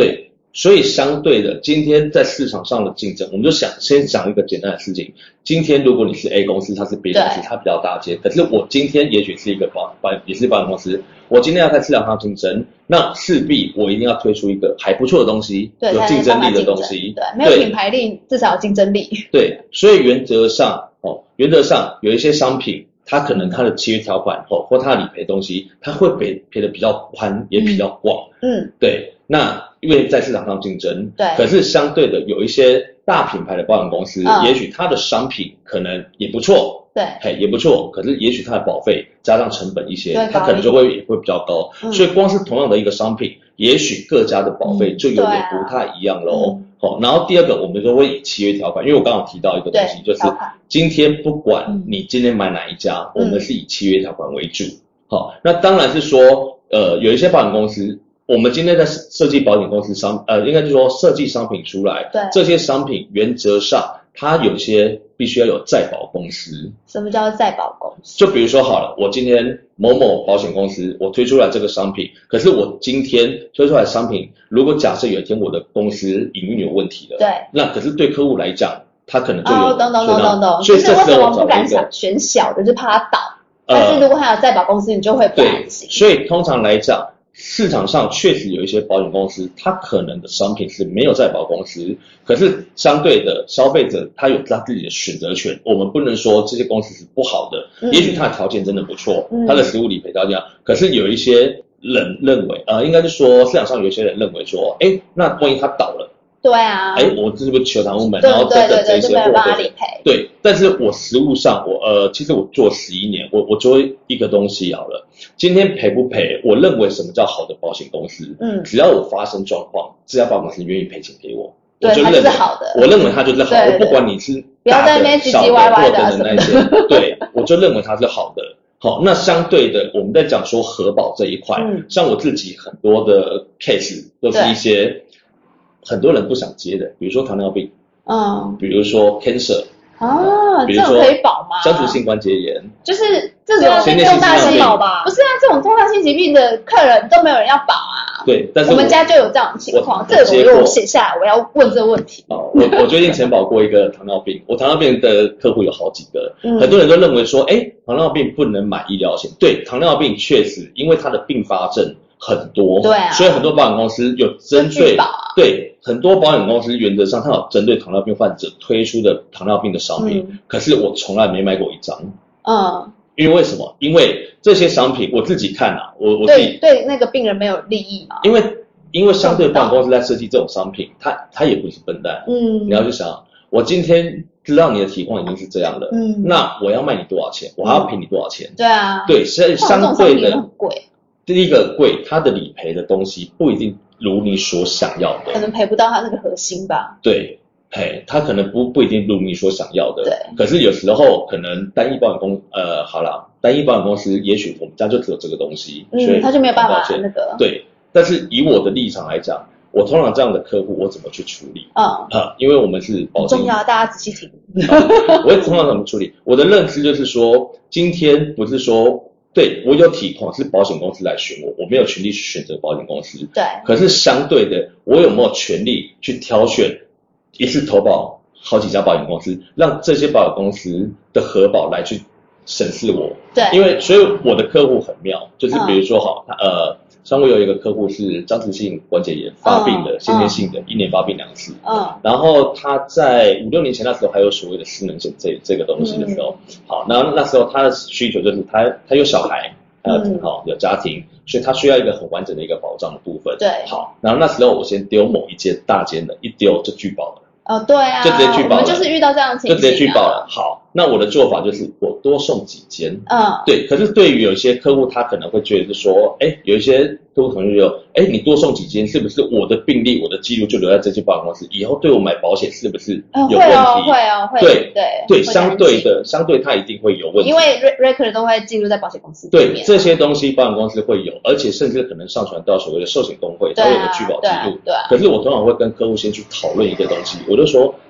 所以相对的，今天在市场上的竞争，我们就想先讲一个简单的事情。今天如果你是 A 公司，它是 B 公司，它比较大间，可是我今天也许是一个保保也是保险公司，我今天要在市场上竞争，那势必我一定要推出一个还不错的东西， 对， 有竞争力的东西。 对，没有品牌力，至少有竞争力。 对，所以原则上哦，原则上有一些商品，它可能它的契约条款哦，或它的理赔东西，它会赔赔的比较宽，也比较广。 嗯， 对。那因为在市场上竞争， 对， 可是相对的有一些大品牌的保险公司， 嗯、 也许它的商品可能也不错， 对， 嘿也不错，可是也许它的保费加上成本一些，它可能就会会也会比较高、 嗯， 所以光是同样的一个商品，也许各家的保费就有点不太一样咯。嗯哦，然后第二个我们都会以契约条款，因为我刚刚提到一个东西，就是今天不管你今天买哪一家，嗯、我们是以契约条款为主。好、哦，那当然是说，呃，有一些保险公司。我们今天在设计保险公司商，呃，应该就是说设计商品出来， 对， 这些商品原则上它有些必须要有再保公司。 什么叫再保公司？ 就比如说好了，我今天某某保险公司我推出来这个商品，可是我今天推出来的商品，如果假设有一天我的公司营运有问题了， 对， 那可是对客户来讲，他可能就有哦，懂懂懂懂懂， 所以就是为什么不敢想选小的，就怕它倒， 呃、 但是如果还有再保公司，你就会不安心。 对，所以通常来讲。市场上确实有一些保险公司，它可能的商品是没有再保公司，可是相对的消费者他有他自己的选择权，我们不能说这些公司是不好的，嗯、也许它的条件真的不错，嗯、它的实务理赔条件，可是有一些人认为，呃，应该是说市场上有一些人认为说，哎，那万一它倒了。 对啊， 哎，我这是不是求偿无门，然后等等这些货对对，但是我实务上我呃，其实我做十一年，我我做一个东西好了，今天赔不赔？我认为什么叫好的保险公司？嗯，只要我发生状况，这家保险公司愿意赔钱给我， 对， 我就它就是好的。 我认为它就是好的，我不管你是大的、小的或等等那些，对，我就认为它是好的。好，那相对的，我们在讲说核保这一块，嗯、像我自己很多的 case 都是一些。很多人不想接的，比如说糖尿病，嗯，比如说 cancer， 啊， 比如说这种可以保吗？ 家族性关节炎， 就是这种重大性保吧？不是啊，这种重大性疾病的客人都没有人要保啊。 对，但是我, 我们家就有这样的情况，这个我又写下来，我要问这个问题。 哦，我我最近承保过一个糖尿病，我糖尿病的客户有好几个，嗯、很多人都认为说，哎，糖尿病不能买医疗险。对，糖尿病确实因为它的并发症。很多， 对啊， 所以很多保险公司有针对， 啊、 对很多保险公司原则上它有针对糖尿病患者推出的糖尿病的商品，嗯、可是我从来没买过一张，嗯，因为为什么？因为这些商品我自己看啊，我我自己对对那个病人没有利益嘛， 因为因为相对保险公司在设计这种商品，他他也不是笨蛋，嗯，你要去想，我今天知道你的体况已经是这样了，嗯，那我要卖你多少钱？我还要赔你多少钱？ 嗯、对啊， 对，所以相对的很贵。 第一个贵，它的理赔的东西不一定如你所想要的， 可能赔不到它那个核心吧。 对，嘿，它可能不不一定如你所想要的。 对。 可是有时候可能单一保险公呃，好啦，单一保险公司也许我们家就只有这个东西， 嗯， 所以他就没有办法那个。 对，但是以我的立场来讲，我通常这样的客户我怎么去处理？嗯啊，因为我们是保险， 重要，大家仔细听。 我会通常怎么处理？我的认知就是说，今天不是说。对，我有体况是保险公司来选我，我没有权利去选择保险公司。 对。 可是相对的，我有没有权利去挑选一次投保好几家保险公司，让这些保险公司的核保来去审视我？ 对。 因为所以我的客户很妙，就是比如说好，嗯、呃，像我有一个客户是僵直性关节炎发病的，先天性的，嗯、一年发病两次。嗯。然后他在五六年前那时候还有所谓的失能险这这个东西的时候，嗯、好，然后那时候他的需求就是他他有小孩，呃，嗯、好有家庭，所以他需要一个很完整的一个保障的部分。 对。 好，然后那时候我先丢某一间大间的，一丢就拒保了。 哦，对啊， 就直接拒保了， 我们就是遇到这样的情形、啊， 就直接拒保了。好，那我的做法就是我多送几间， 嗯， 对。可是对于有些客户，他可能会觉得是说，哎，有一些客户可能就说，哎，你多送几间，是不是我的病历、我的记录就留在这些保险公司，以后对我买保险是不是有问题？ 嗯、会哦，会哦，会。 对对对，相对的，相对它一定会有问题， 因为 record 都会记录在保险公司里面。对，这些东西保险公司会有，而且甚至可能上传到所谓的寿险公会，它会有个拒保记录。 对啊。 可是我通常会跟客户先去讨论一个东西，我就说。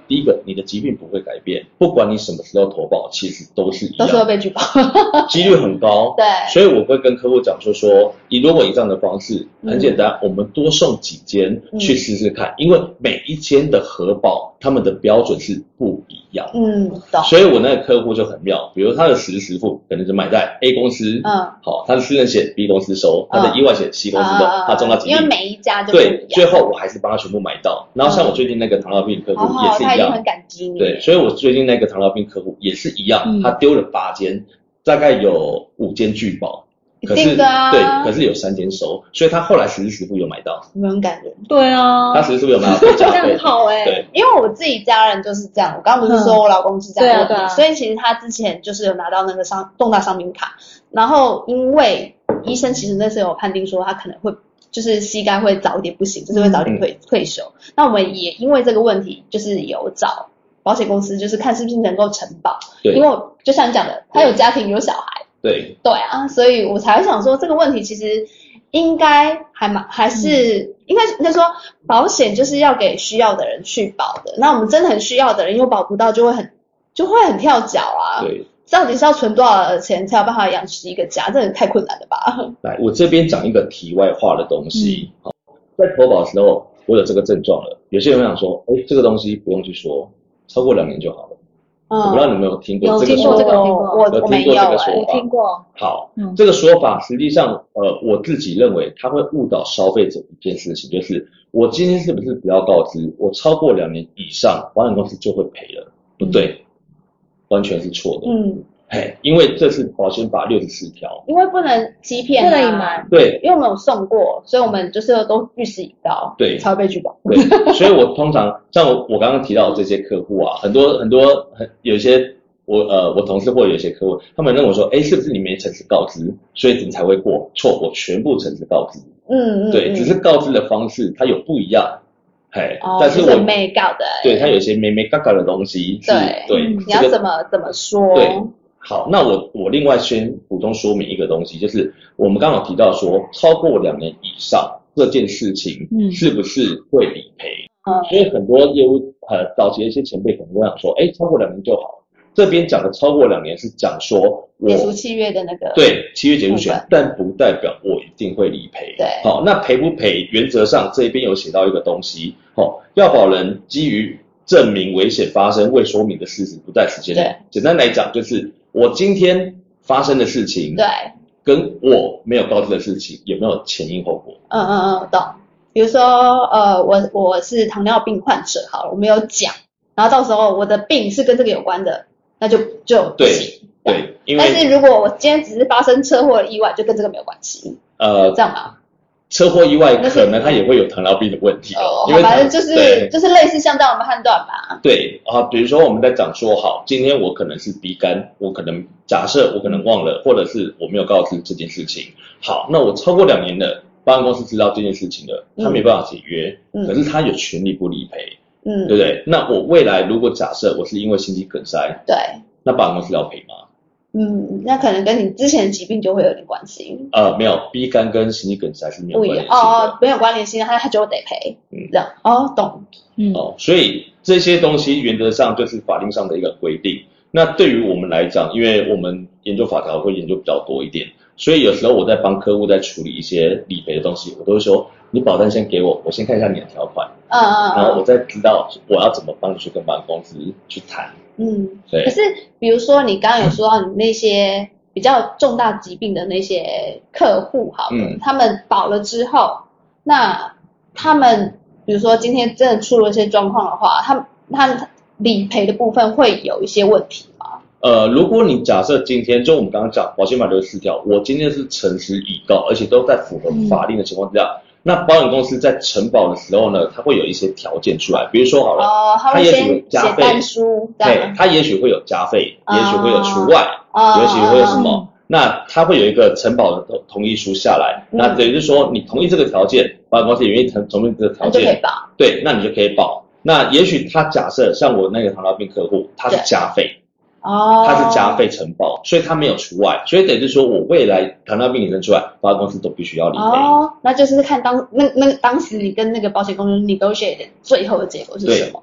第一个，你的疾病不会改变，不管你什么时候投保，其实都是一样， 都是会被举报， 几率很高。 对， 所以我会跟客户讲说说，以如果以这样的方式，很简单，嗯、我们多送几间去试试看，嗯、因为每一间的核保他们的标准是不一样。 嗯，懂。 所以我那个客户就很妙，比如他的实时付可能就买在 A 公司，嗯，好，他的私人险 B 公司收，他的意外险 C 公司收，嗯、他中到疾病， 因为每一家就不一样。 对，最后我还是帮他全部买到。然后像我最近那个糖尿病客户也是一样， 哦、他一定很感激你。 对，所以我最近那个糖尿病客户也是一样，嗯、他丢了八间，大概有五间拒保。可是啊、 对，可是有三间收，所以他后来实时付有买到， 有没有很感人？ 对啊， 他实时付有买到，这样很好哎、 欸。因为我自己家人就是这样，我刚刚不是说我老公是这样，嗯、对啊对啊，所以其实他之前就是有拿到那个伤重大伤病卡，然后因为医生其实那时候有判定说他可能会就是膝盖会早一点不行，就是会早点退、嗯、退休。那我们也因为这个问题，就是有找保险公司，就是看是不是能够承保，因为我就像你讲的，他有家庭有小孩。 对对啊，所以我才会想说这个问题其实应该还蛮还是、嗯、应该应该说保险就是要给需要的人去保的。那我们真的很需要的人又保不到，就会很就会很跳脚啊。 对， 到底是要存多少钱才有办法养起一个家？这也太困难了吧？ 来，我这边讲一个题外话的东西。好、嗯，在投保的时候，我有这个症状了。有些人会想说，哎，这个东西不用去说，超过两年就好了。嗯、我不知道你们有听过这个说法？ 有听过这个，听过， 我有听过这个说法。 我听过。 好，嗯、这个说法实际上，呃，我自己认为它会误导消费者一件事情，就是我今天是不是不要告知，我超过两年以上，保险公司就会赔了？不对，嗯、完全是错的。嗯。嘿，因为这是保险法六十四条， 因为不能欺骗、啊， 不能隐瞒， 对， 因为我们有送过，所以我们就是都据实以告， 对， 才会被拒保。 对，所以我通常像我我刚刚提到的这些客户啊，很多很多很有一些我呃我同事或有一些客户，他们认为说，哎，是不是你没诚实告知，所以你才会过？错，我全部诚实告知。嗯嗯，对，只是告知的方式它有不一样。嘿， 哦、 但是我没告的、欸， 对，它有一些没没嘎嘎的东西， 对对、 嗯，你要怎么、这个、怎么说？ 对。好，那我我另外先补充说明一个东西，就是我们刚刚提到说，超过两年以上这件事情，嗯，是不是会理赔？嗯，因为很多业务呃早期的一些前辈可能会想说，哎，超过两年就好。这边讲的超过两年是讲说我解除契约的那个对契约解除权，但不代表我一定会理赔。 对， 好，那赔不赔，原则上这边有写到一个东西，好，要保人基于证明危险发生未说明的事实不在时间内。简单来讲就是。我今天发生的事情， 对， 跟我没有告知的事情有没有前因后果？ 嗯嗯嗯，懂。比如说，呃，我我是糖尿病患者，好了，我没有讲，然后到时候我的病是跟这个有关的，那就就不行。 对，对，因为但是如果我今天只是发生车祸的意外，就跟这个没有关系。呃，这样吧。 车祸意外可能它也会有糖尿病的问题哦， 因为反正就是就是类似像这样的判断吧。 对啊，比如说我们在讲说好，今天我可能是鼻肝，我可能假设我可能忘了，或者是我没有告知这件事情。好，那我超过两年了，保险公司知道这件事情了，他没办法解约，嗯、可是他有权利不理赔，嗯，对不对？那我未来如果假设我是因为心肌梗塞， 对， 那保险公司要赔吗？ 嗯，那可能跟你之前的疾病就会有点关系。 呃，没有 ，B 肝跟心肌梗塞是没有关联性的。 哦，没有关联性，他他就得赔。嗯，这样哦，懂。 嗯，哦，所以这些东西原则上就是法令上的一个规定。那对于我们来讲，因为我们研究法条会研究比较多一点，所以有时候我在帮客户在处理一些理赔的东西，我都会说，你保单先给我，我先看一下你的条款，嗯嗯，然后我再知道我要怎么帮你去跟保险公司去谈。嗯，对。 可是比如说你刚刚有说到你那些比较重大疾病的那些客户，好了，嗯，他们保了之后，那他们比如说今天真的出了一些状况的话，他他理赔的部分会有一些问题吗？ 呃，如果你假设今天就我们刚刚讲保险法六十四条，我今天是诚实以告，而且都在符合法令的情况之下。嗯，那保险公司在承保的时候呢，它会有一些条件出来，比如说好了， 哦， 它也许有加费， 单书， 对，它也许会有加费，哦，也许会有除外，哦，也许会有什么，哦，那它会有一个承保的同意书下来，嗯，那等于是说你同意这个条件，保险公司也愿意同同意这个条件， 就可以保， 对，那你就可以保。那也许他假设像我那个糖尿病客户，他是加费。哦，它是加费承保，所以它没有除外，所以等于是说我未来糖尿病衍生出来，保险公司都必须要理赔。 哦，那就是看当那那当时你跟那个保险公司 negotiate 的最后的结果是什么？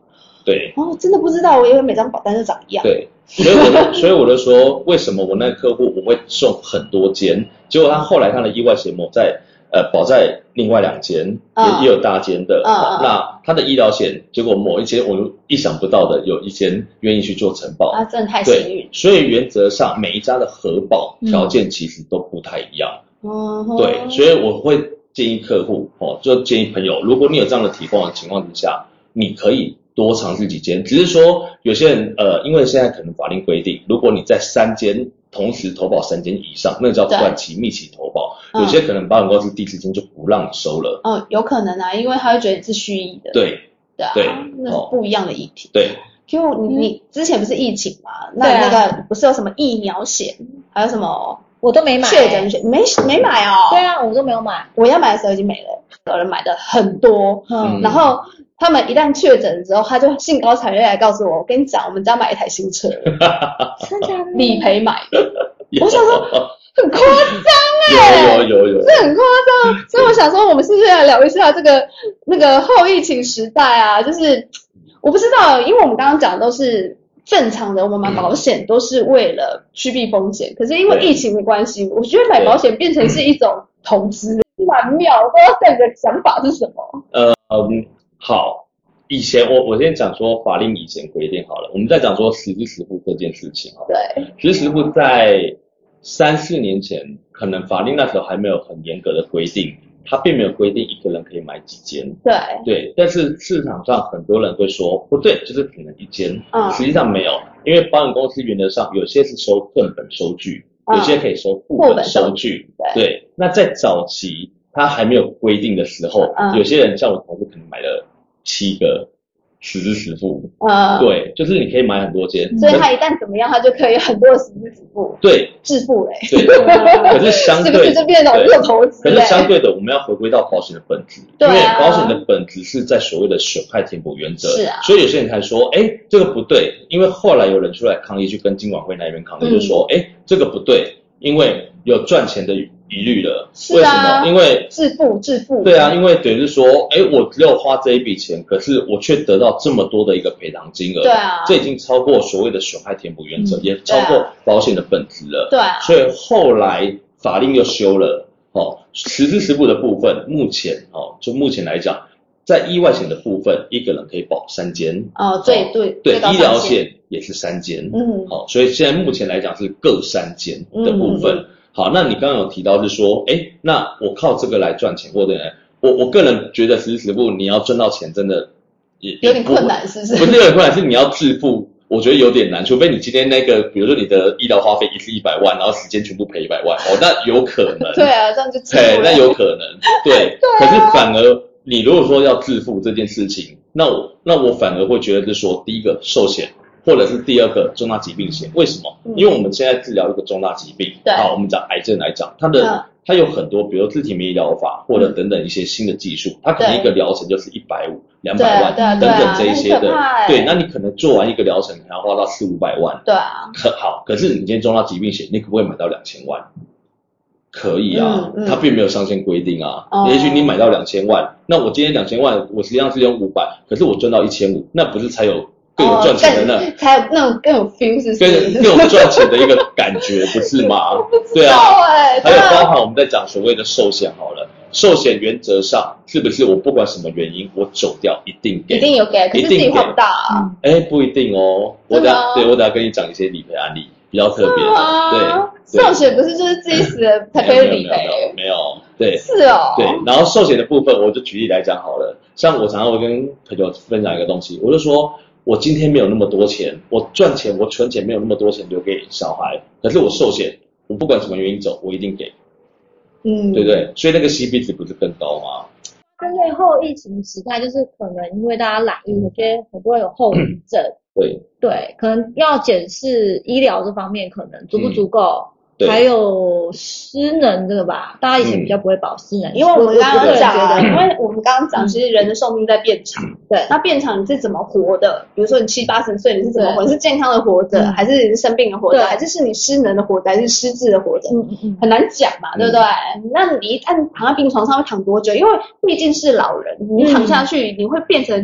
对。 哦，真的不知道，我以为每张保单都长一样。 对，所以我就所以我就说，为什么我那个客户我会送很多间，结果他后来他的意外险某在呃保在另外两间， 嗯、 也也有大间的， 嗯哦、那他的医疗险，结果某一间我意想不到的有一间愿意去做承保， 啊，真的太幸运。 对，所以原则上每一家的核保条件其实都不太一样， 嗯， 对，所以我会建议客户哦，就建议朋友，如果你有这样的体况的情况之下，你可以多尝试几间，只是说有些人呃，因为现在可能法令规定，如果你在三间同时投保三间以上，那叫短期密期投保，有些可能保险公司第四间就不让你收了。 嗯，有可能啊，因为他会觉得你是蓄意的。 对对啊， 对， 那是不一样的议题。 对。 就你你之前不是疫情嘛？那那个不是有什么疫苗险，还有什么？ 我都没买、 确诊险没没买哦。 对啊，我都没有买。 我要买的时候已经没了，有人买的很多。 嗯， 然后他们一旦确诊之后，他就兴高采烈来告诉我，我跟你讲，我们家买一台新车， 真的理赔买的。我想说很夸张哎，有有有有， 这很夸张。所以我想说，我们是不是来聊一下这个那个后疫情时代啊？就是我不知道，因为我们刚刚讲的都是正常的，我们买保险都是为了趋避风险，可是因为疫情的关系，我觉得买保险变成是一种投资，蛮妙。我不知道你的想法是什么？ 呃嗯，好。以前我我先讲说法令以前规定好了，我们再讲说实支实付这件事情好了。 对， 实支实付在三四年前，可能法令那时候还没有很严格的规定，它并没有规定一个人可以买几间。 对对，但是市场上很多人会说不对，就是只能一间。 嗯， 实际上没有，因为保险公司原则上有些是收正本收据， 嗯、 有些可以收副本收据。 对, 对，那在早期它还没有规定的时候， 嗯、 有些人像我同事可能买了七个。实支实付， 呃， 对，就是你可以买很多间， 所以他一旦怎么样，他就可以很多的实支实付， 对， 致富嘞， 对，可是相对， 是不是就变成有投资？ 可是相对的，我们要回归到保险的本质， 对啊、 因为保险的本质是在所谓的损害填补原则， 是啊， 所以有些人才说，哎，这个不对，因为后来有人出来抗议，去跟金管会那边抗议，嗯、就说，哎，这个不对，因为有赚钱的疑虑了， 是啊、 为什么？因为致富致富， 对啊，因为等于是说，哎，我只有花这一笔钱，可是我却得到这么多的一个赔偿金额， 对啊， 这已经超过所谓的损害填补原则，嗯、也超过保险的本质了， 对啊， 所以后来法令又修了，哦，实支实付的部分，目前哦，就目前来讲，在意外险的部分，一个人可以保三间， 哦，对对对，医疗险也是三间， 嗯， 好、哦，所以现在目前来讲是各三间的部分。嗯好，那你刚刚有提到是说，哎，那我靠这个来赚钱，或者我我个人觉得实支实付你要赚到钱真的也有点困难，是不是？ 不是有点困难，是你要致富，我觉得有点难，除非你今天那个，比如说你的医疗花费一次一百万，然后时间全部赔一百万，哦，那有可能。 对啊，这样就致富对，那有可能，对。对啊、可是反而你如果说要致富这件事情，那我那我反而会觉得是说，第一个寿险。或者是第二个重大疾病险，为什么？嗯、因为我们现在治疗一个重大疾病，好，我们讲癌症来讲，它的、嗯、它有很多，比如自体免疫疗法或者等等一些新的技术，它可能一个疗程就是一百五、两百万等等这一些的，对，那你可能做完一个疗程可能要花到四五百万， 对啊， 可好，可是你今天重大疾病险，你可不可以买到两千万？可以啊， 嗯嗯、 它并没有上限规定啊。 哦、 也许你买到两千万，那我今天两千万，我实际上是用五百，可是我赚到一千五，那不是才有？更有赚钱的那、 哦，才有那种更有 feel， 是不是？更更有赚钱的一个感觉，不是吗？对啊， 欸、 还有包含我们在讲所谓的寿险好了，寿险原则上是不是我不管什么原因我走掉一定给， 一定有给，可是自己花不到啊。 哎、欸，不一定哦，我等下对我等下跟你讲一些理赔案例，比较特别的。对， 寿险不是就是自己死了才可以理赔？ 没有，对， 是哦。 对，然后寿险的部分，我就举例来讲好了，像我常常会跟朋友分享一个东西，我就说。我今天没有那么多钱，我赚钱，我存钱没有那么多钱留给小孩，可是我寿险，我不管什么原因走，我一定给， 嗯， 对不对？所以那个 C P 值不是更高吗？ 针对后疫情时代，就是可能因为大家染疫，有些很多人有后遗症， 对对，可能要检视医疗这方面可能足不足够。 嗯还有失能这个吧，大家以前比较不会保失能， 嗯、因为我们刚刚讲的， 因为我们刚刚讲，其实人的寿命在变长，嗯、对，那变长你是怎么活的？比如说你七八十岁你是怎么活？你是健康的活着，嗯、还是你是生病的活着？还是是你失能的活着，还是失智的活着？嗯嗯嗯，很难讲嘛，嗯、对不对？那你按躺在病床上会躺多久？因为毕竟是老人，你躺下去，嗯、你会变成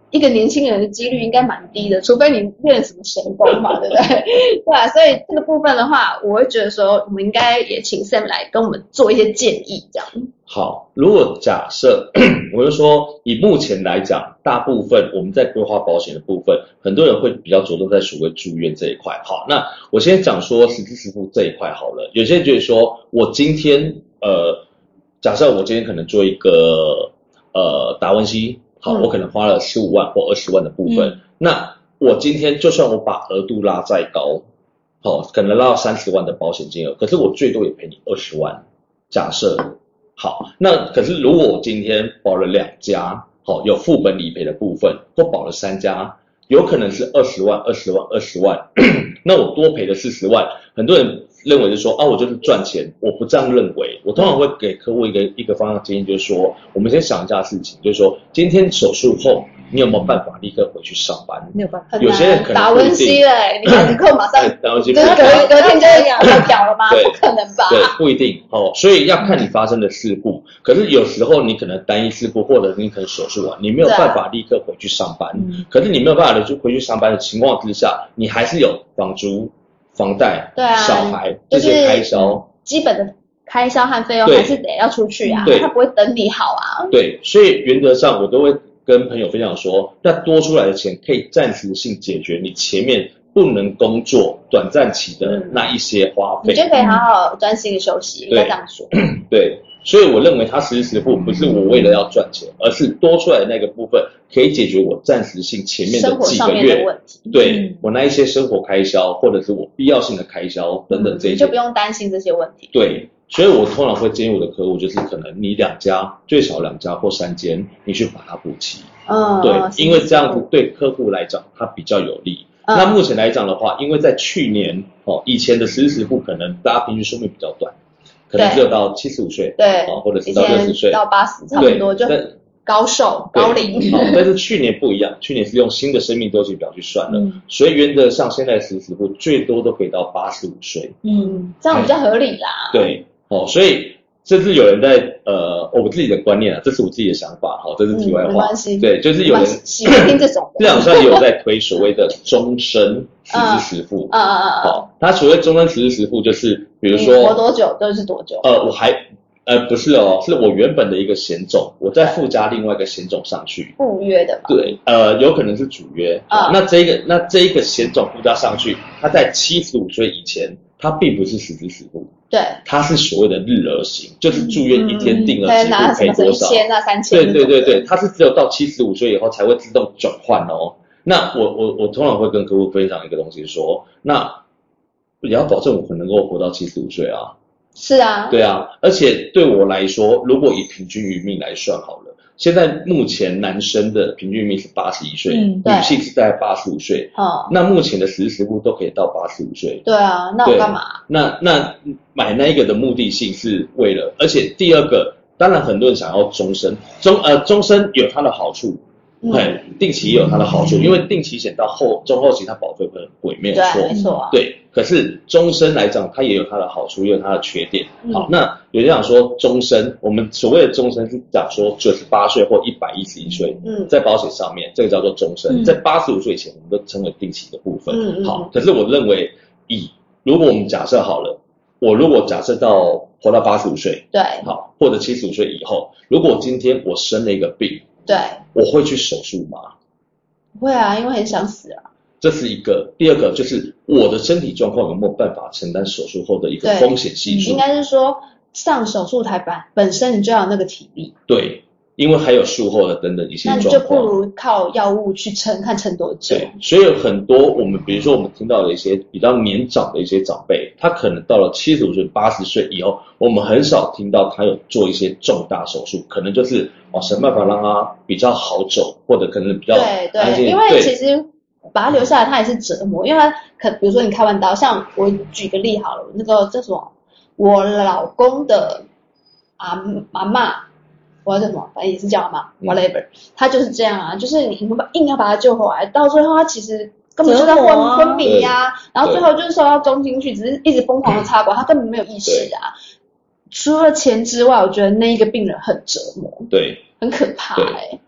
一个年轻人的几率应该蛮低的，除非你练什么神功嘛，对不对？对啊，所以这个部分的话，我会觉得说，我们应该也请 Sam 来跟我们做一些建议，这样。 好，如果假设我就说，以目前来讲，大部分我们在规划保险的部分，很多人会比较着重在所谓住院这一块。好，那我先讲说实支实付这一块好了。有些人觉得说，我今天呃，假设我今天可能做一个呃达文西，好，嗯、我可能花了十五万或二十万的部分，嗯、那我今天就算我把额度拉再高，好，可能拉到三十万的保险金额，可是我最多也赔你二十万。假设好，那可是如果我今天保了两家，好，有副本理赔的部分，或保了三家，有可能是二十万、二十万、二十万，那我多赔了四十万。很多人认为是说啊，我就是赚钱，我不这样认为。我通常会给客户一个一个方向建议，就是说，我们先想一下事情，就是说，今天手术后，你有没有办法立刻回去上班？ 没有办法。 有些人可能达文西了，你还能够马上达文西隔隔天就要屌了吗？不可能吧？ 对，不一定哦。所以要看你发生的事故。可是有时候你可能单一事故，或者你可能手术完，你没有办法立刻回去上班。嗯、可是你没有办法就回去上班的情况之下，你还是有房租、房贷、 对啊、 小孩这些开销， 就是、基本的开销和费用还是得要出去啊，他不会等你好啊。 对，所以原则上我都会跟朋友分享说，那多出来的钱可以暂时性解决你前面不能工作短暂期的那一些花费， 你就可以好好专心的休息，应该这样说。 对，所以我认为它实支实付不是我为了要赚钱，而是多出来的那个部分可以解决我暂时性前面的几个月，对、嗯、我那一些生活开销或者是我必要性的开销等等这些、嗯， 你就不用担心这些问题。 对，所以我通常会建议我的客户，就是可能你两家最少两家或三间，你去把它补齐。嗯，对，因为这样子对客户来讲它比较有利。嗯、那目前来讲的话，因为在去年哦，以前的实支实付可能大家平均寿命比较短，可能只有到七十五岁， 对， 哦，或者是到六十岁， 到八十差不多就高寿高龄。 好，但是去年不一样，去年是用新的生命周期表去算了，嗯、所以原则上现在的实支实付最多都可以到八十五岁。 嗯，这样比较合理啦。 对，哦，所以这是有人在呃，我自己的观念啊，这是我自己的想法，好、哦，这是题外话。嗯、没关系。对，就是有人喜欢听这种， 市场上也有在推所谓的终身实支实付。 嗯嗯嗯。 好，它所谓终身实支实付就是，比如说你活多久就是多久。 呃，我还呃不是哦，是我原本的一个险种，我再附加另外一个险种上去。 附约的嘛。 对，呃，有可能是主约。啊、嗯。那这一个那这一个险种附加上去，它在七十五岁以前，它并不是实支实付。 对， 它是所谓的日额型，就是住院一天定额几乎赔多少？ 一千啊，三千。 对对对对，它是只有到七十五岁以后才会自动转换哦。那我我我通常会跟客户分享一个东西说，那也要保证我能够活到七十五岁啊。 是啊。对啊，而且对我来说，如果以平均余命来算好了。现在目前男生的平均余命是八十一岁，嗯、女性是在八十五岁。哦，那目前的实支实付都可以到八十五岁。 对啊，那我干嘛？ 那那买那一个的目的性是为了，而且第二个，当然很多人想要终身，终呃终身有它的好处，嗯，定期也有它的好处，因为定期险到后中后期它保费会很贵，没有错， 对，没错、啊， 对。可是终身来讲，它也有它的好处，也有它的缺点。嗯、好，那有人讲说终身，我们所谓的终身是讲说九十八岁或一百一十一岁，嗯，在保险上面这个叫做终身，嗯、在八十五岁以前，我们都称为定期的部分。嗯嗯。好，可是我认为以如果我们假设好了，我如果假设到活到八十五岁， 对， 好，或者七十五岁以后，如果今天我生了一个病， 对， 我会去手术吗？ 不会啊，因为很想死啊。 这是一个，第二个就是我的身体状况有没有办法承担手术后的一个风险系数？ 应该是说上手术台本本身你就要有那个体力。 对，因为还有术后的等等一些状况， 那你就不如靠药物去撑，看撑多久。 对，所以有很多我们比如说我们听到的一些比较年长的一些长辈，他可能到了七十五岁、八十岁以后，我们很少听到他有做一些重大手术，可能就是哦想办法让他比较好走，或者可能比较对对，因为其实。把它留下来，它也是折磨，因为它可，比如说你开完刀，像我举个例好了，那个这什么，我老公的阿阿嬷，我要叫什么，反正也是叫阿嬷 ，whatever，、嗯、他就是这样啊，就是你硬要把他救回来，到最后他其实根本就在昏昏迷呀、啊，然后最后就是受到中进去，只是一直疯狂的插管，他根本没有意识啊。除了钱之外，我觉得那一个病人很折磨， 对， 很可怕哎、欸。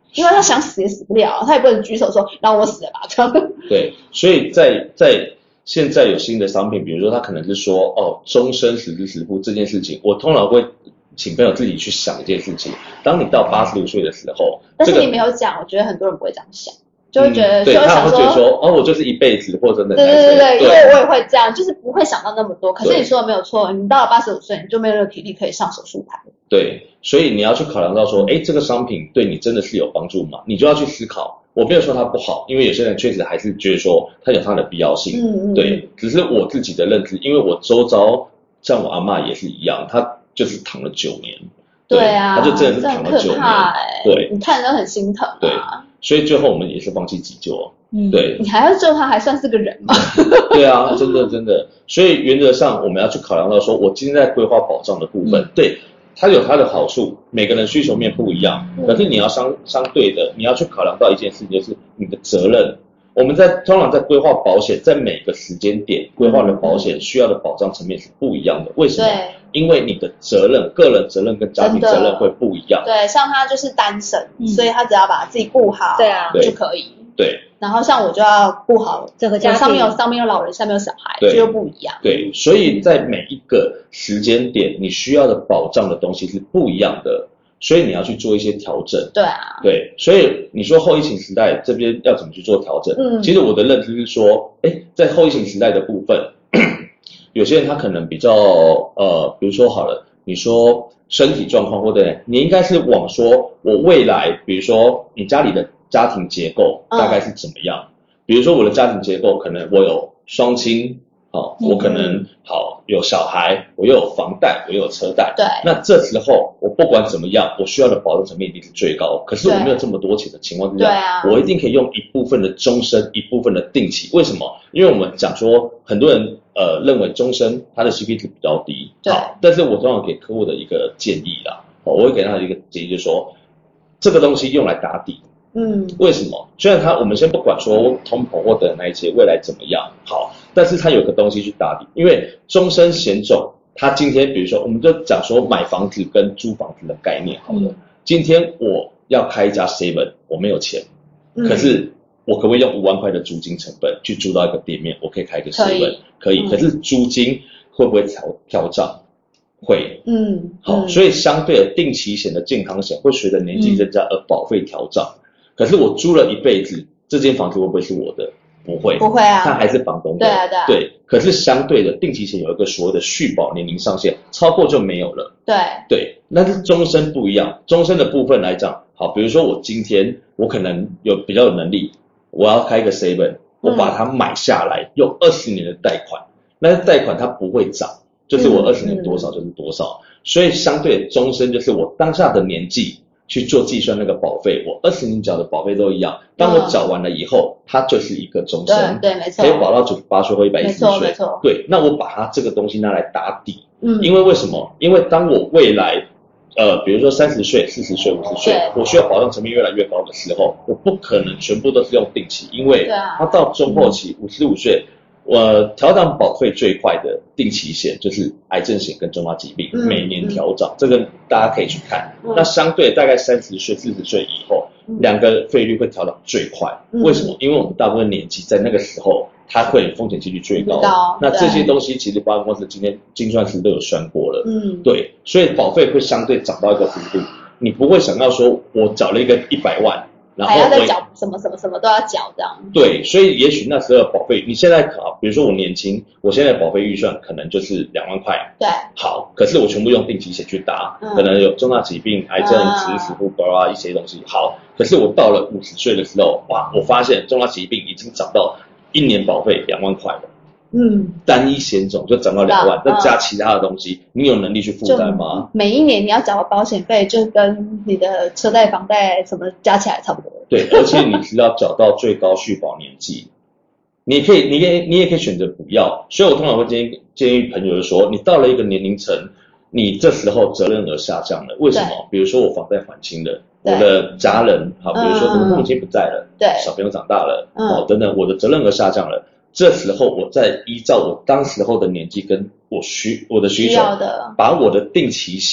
因为他想死也死不了，他也不能举手说让我死了吧这样。 对，所以在在现在有新的商品，比如说他可能是说哦终身实支实付这件事情，我通常会请朋友自己去想一件事情。当你到八十五岁的时候， 但是这个你没有讲，我觉得很多人不会这样想。就会觉得， 嗯、对， 就会想他会觉得说，哦，我就是一辈子或者等。 对对对对， 对， 因为我也会这样，就是不会想到那么多。可是你说的没有错，你到了八十五岁，你就没有那个体力可以上手术台。 对，所以你要去考量到说，哎，这个商品对你真的是有帮助吗？你就要去思考。我没有说它不好，因为有些人确实还是觉得说它有它的必要性。嗯嗯。对，只是我自己的认知，因为我周遭像我阿嬷也是一样，她就是躺了九年。 对啊， 她就真的是躺了九年。 欸、对，你看着都很心疼、啊。 对，所以最后我们也是放弃急救。嗯，对， 你还要救他，还算是个人吗？ 对啊，真的真的。所以原则上我们要去考量到说，我今天在规划保障的部分，嗯、对它有它的好处，每个人需求面不一样。嗯、可是你要相相对的，你要去考量到一件事情，就是你的责任。我们在通常在规划保险，在每个时间点规划的保险需要的保障层面是不一样的。为什么？因为你的责任，个人责任跟家庭责任会不一样。 对，像他就是单身，嗯、所以他只要把自己顾好， 对啊， 就可以。 对， 然后像我就要顾好整个家庭， 上面有上面有老人，下面有小孩，这又不一样。 对，所以在每一个时间点，你需要的保障的东西是不一样的，所以你要去做一些调整。 对啊， 对，所以你说后疫情时代这边要怎么去做调整？嗯，其实我的认知是说，哎，在后疫情时代的部分，有些人他可能比较呃，比如说好了，你说身体状况或者你应该是往说，我未来，比如说你家里的家庭结构大概是怎么样？嗯、比如说我的家庭结构可能我有双亲，哦，我可能好有小孩，我又有房贷，我又有车贷。 对。 那这时候我不管怎么样，我需要的保障层面一定是最高。可是我没有这么多钱的情况之下， 啊、 我一定可以用一部分的终身，一部分的定期。为什么？因为我们讲说，很多人呃认为终身它的 C P 值比较低。 对。 好，但是我通常给客户的一个建议啦，哦，我会给他一个建议，就是说这个东西用来打底。嗯，为什么？虽然它我们先不管说通膨或者那一些未来怎么样，好，但是它有个东西去打底，因为终身险种，它今天比如说我们就讲说买房子跟租房子的概念好了，嗯、今天我要开一家 seven， 我没有钱，嗯、可是我可不可以用五万块的租金成本去租到一个店面，我可以开一个 seven， 可以，可以、嗯、可是租金会不会调调涨？会，嗯，好，嗯、所以相对的定期险的健康险会随着年纪增加而保费调涨。可是我租了一辈子，这间房子会不会是我的？不会， 不会啊， 它还是房东的。 对啊，对啊。 对，可是相对的，定期险有一个所谓的续保年龄上限，超过就没有了。 对， 对，那是终身不一样。终身的部分来讲，好，比如说我今天我可能有比较有能力，我要开一个 seven， 我把它买下来，嗯、用二十年的贷款，那贷款它不会涨，就是我二十年多少就是多少，嗯嗯、所以相对终身就是我当下的年纪。去做计算那个保费，我二十年缴的保费都一样。当我缴完了以后，嗯、它就是一个终身， 对对，没错， 可以保到九十八岁或一百一十岁， 没错没错。 对，那我把它这个东西拿来打底，嗯，因为为什么？因为当我未来，呃，比如说三十岁、四十岁、五十岁，我需要保障层面越来越高的时候，我不可能全部都是用定期，因为它到中后期五十五岁。我调涨保费最快的定期险就是癌症险跟重大疾病，嗯、每年调涨，嗯、这个大家可以去看。嗯、那相对大概三十岁、四十岁以后，嗯、两个费率会调涨最快。嗯、为什么？因为我们大部分年纪在那个时候，它会风险几率最高。高那这些东西其实保险公司今天精算师都有算过了。嗯，对，所以保费会相对涨到一个幅度，你不会想到说我缴了一个一百万。然后还要再缴什么什么什么都要缴这样。 对，所以也许那时候保费，你现在考，比如说我年轻，我现在保费预算可能就是两万块。 对。 好，可是我全部用定期险去打，嗯、可能有重大疾病、癌症、实支实付、巴拉一些东西。好，可是我到了五十岁的时候，哇，我发现重大疾病已经涨到一年保费两万块了。嗯，单一险种就涨到两万，再、嗯、加其他的东西，你有能力去负担吗？ 每一年你要缴的保险费就跟你的车贷、房贷什么加起来差不多。 对，而且你是要缴到最高续保年纪，你可以，你可以，你也可以选择不要。所以我通常会建议建议朋友就说，你到了一个年龄层，你这时候责任额下降了，为什么？比如说我房贷还清了。我的家人，好，比如说我的父母亲不在了， 对， 小朋友长大了，嗯、哦，等等，我的责任额下降了。这时候我再依照我当时候的年纪跟我需我的需求，把我的定期险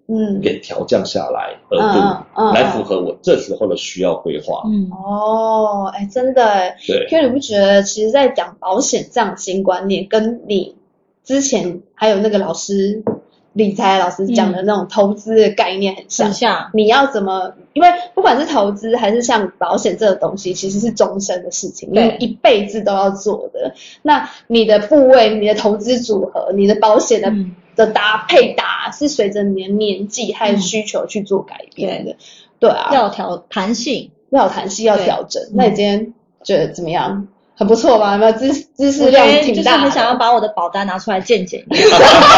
嗯， 给调降下来额度， 嗯嗯、 来符合我这时候的需要规划。 嗯， 哦，哎，真的哎， 对， 因为你不觉得其实在讲保险这样新观念，跟你之前还有那个老师理财老师讲的那种投资的概念很像， 很像。 你要怎么？因为不管是投资还是像保险这个东西，其实是终身的事情，你一辈子都要做的。那你的部位、你的投资组合、你的保险的、嗯、的搭配搭，是随着你的年纪还有需求去做改变的。嗯、对, 对啊， 要调弹性， 要有弹性，要调整。那你今天觉得怎么样？很不错吧？有没有知知识量挺大的？ 就是很想要把我的保单拿出来健检。 真的，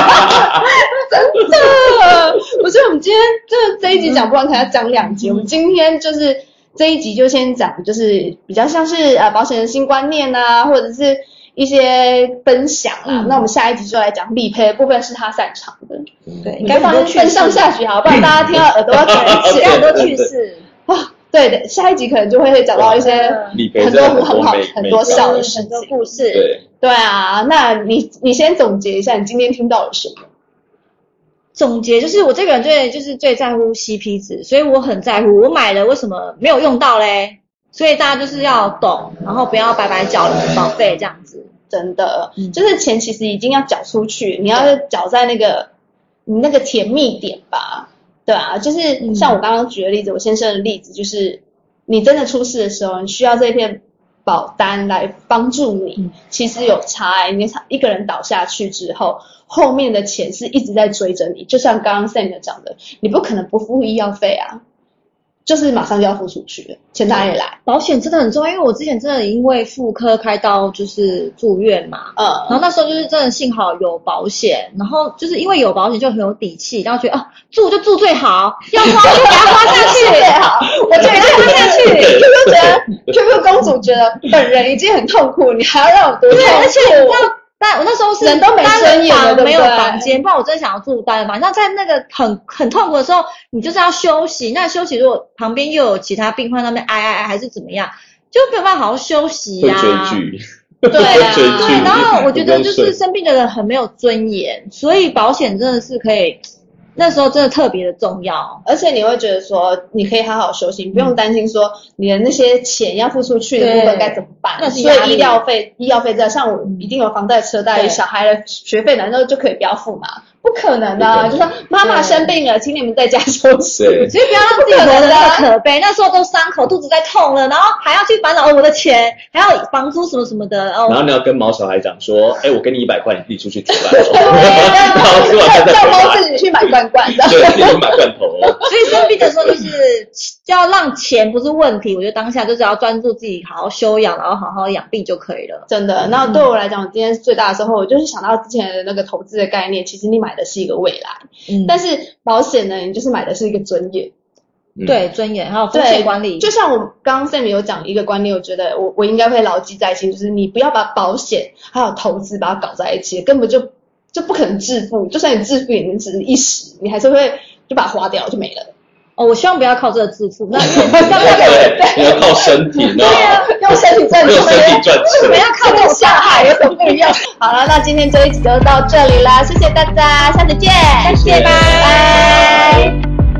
我觉得我们今天这这一集讲不完，可能要讲两集。嗯、我们今天就是这一集就先讲，就是比较像是呃保险的新观念啊，或者是一些分享啊。嗯、那我们下一集就来讲理赔的部分，是他擅长的。 对， 应该放分上下集好，不然大家听到耳朵要卷起来。 很多趣事啊。对的，下一集可能就会讲到一些很多很好、很多小的事情、 故事。 对， 对啊，那你你先总结一下，你今天听到了什么？ 总结就是我这个人最就是最在乎 C P 值，所以我很在乎我买了为什么没有用到嘞？所以大家就是要懂，然后不要白白缴保费这样子。 真的，嗯、就是钱其实已经要缴出去，你要缴在那个你那个甜蜜点吧。对啊，就是像我刚刚举的例子，嗯、我先生的例子，就是你真的出事的时候，你需要这片保单来帮助你，嗯、其实有差欸。你一个人倒下去之后，后面的钱是一直在追着你，就像刚刚 Sam 讲的，你不可能不付医药费啊，就是马上就要付出去了，钱哪里来？ 保险真的很重要，因为我之前真的因为妇科开刀就是住院嘛，嗯，然后那时候就是真的幸好有保险，然后就是因为有保险就很有底气，然后觉得啊住就住最好，要花就给它花下去最好，我就给它花下去。 Q Q 觉得 Q Q 公主觉得本人已经很痛苦，你还要让我多痛苦？ 对，而且你知道。但我那时候是人都没尊严了，对不对？ 没有房间，不然我真的想要住单人房。那在那个很很痛苦的时候，你就是要休息。那休息如果旁边又有其他病患那边哀哀哀还是怎么样，就没有办法好好休息呀、啊。 会追剧。 对啊，对。然后我觉得就是生病的人很没有尊严，所以保险真的是可以。那时候真的特别的重要， 而且你会觉得说，你可以好好休息，你不用担心说你的那些钱要付出去的部分该怎么办。那所以医疗费，医药费这像我一定有房贷、车贷，小孩的学费，难道就可以不要付吗？不可能的、啊，就说妈妈生病了，请你们在家休息。 所以不要让自己活得那么可悲。那时候都伤口，肚子在痛了，然后还要去烦恼我的钱，还要房租什么什么的。哦、 然后你要跟毛小孩讲说，哎，我给你一百块，你自己出去煮饭。 然后吃完饭再回来。让猫自己去买罐罐的。 对，自己去买罐头。 所以生病的时候就是要让钱不是问题，我觉得当下就是要专注自己好好休养，然后好好养病就可以了。 真的。那对我来讲，我今天最大的收获，我就是想到之前的那个投资的概念，其实你买的是一个未来，嗯，但是保险呢，你就是买的是一个尊严， 嗯、对，尊严还有风险管理。 就像我刚刚 Sam 有讲一个观念，我觉得我我应该会牢记在心，就是你不要把保险还有投资把它搞在一起，根本就就不可能致富。就算你致富，也能只是一时，你还是会就把它花掉就没了。 哦，我希望不要靠这个致富，那你要靠身体， 对啊，用身体赚钱， 用身体赚钱， 为什么要靠这种下海？有什么不一样？ 好了，那今天这一集就到这里啦，谢谢大家，下次见， 谢谢，拜拜。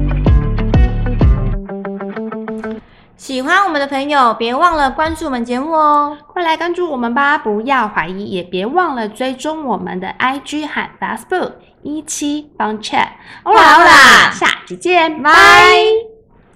喜欢我们的朋友，别忘了关注我们节目哦， 快来关注我们吧！不要怀疑，也别忘了追踪我们的 I G 和 Facebook 一七帮 chat。欧啦欧啦，下期见，拜。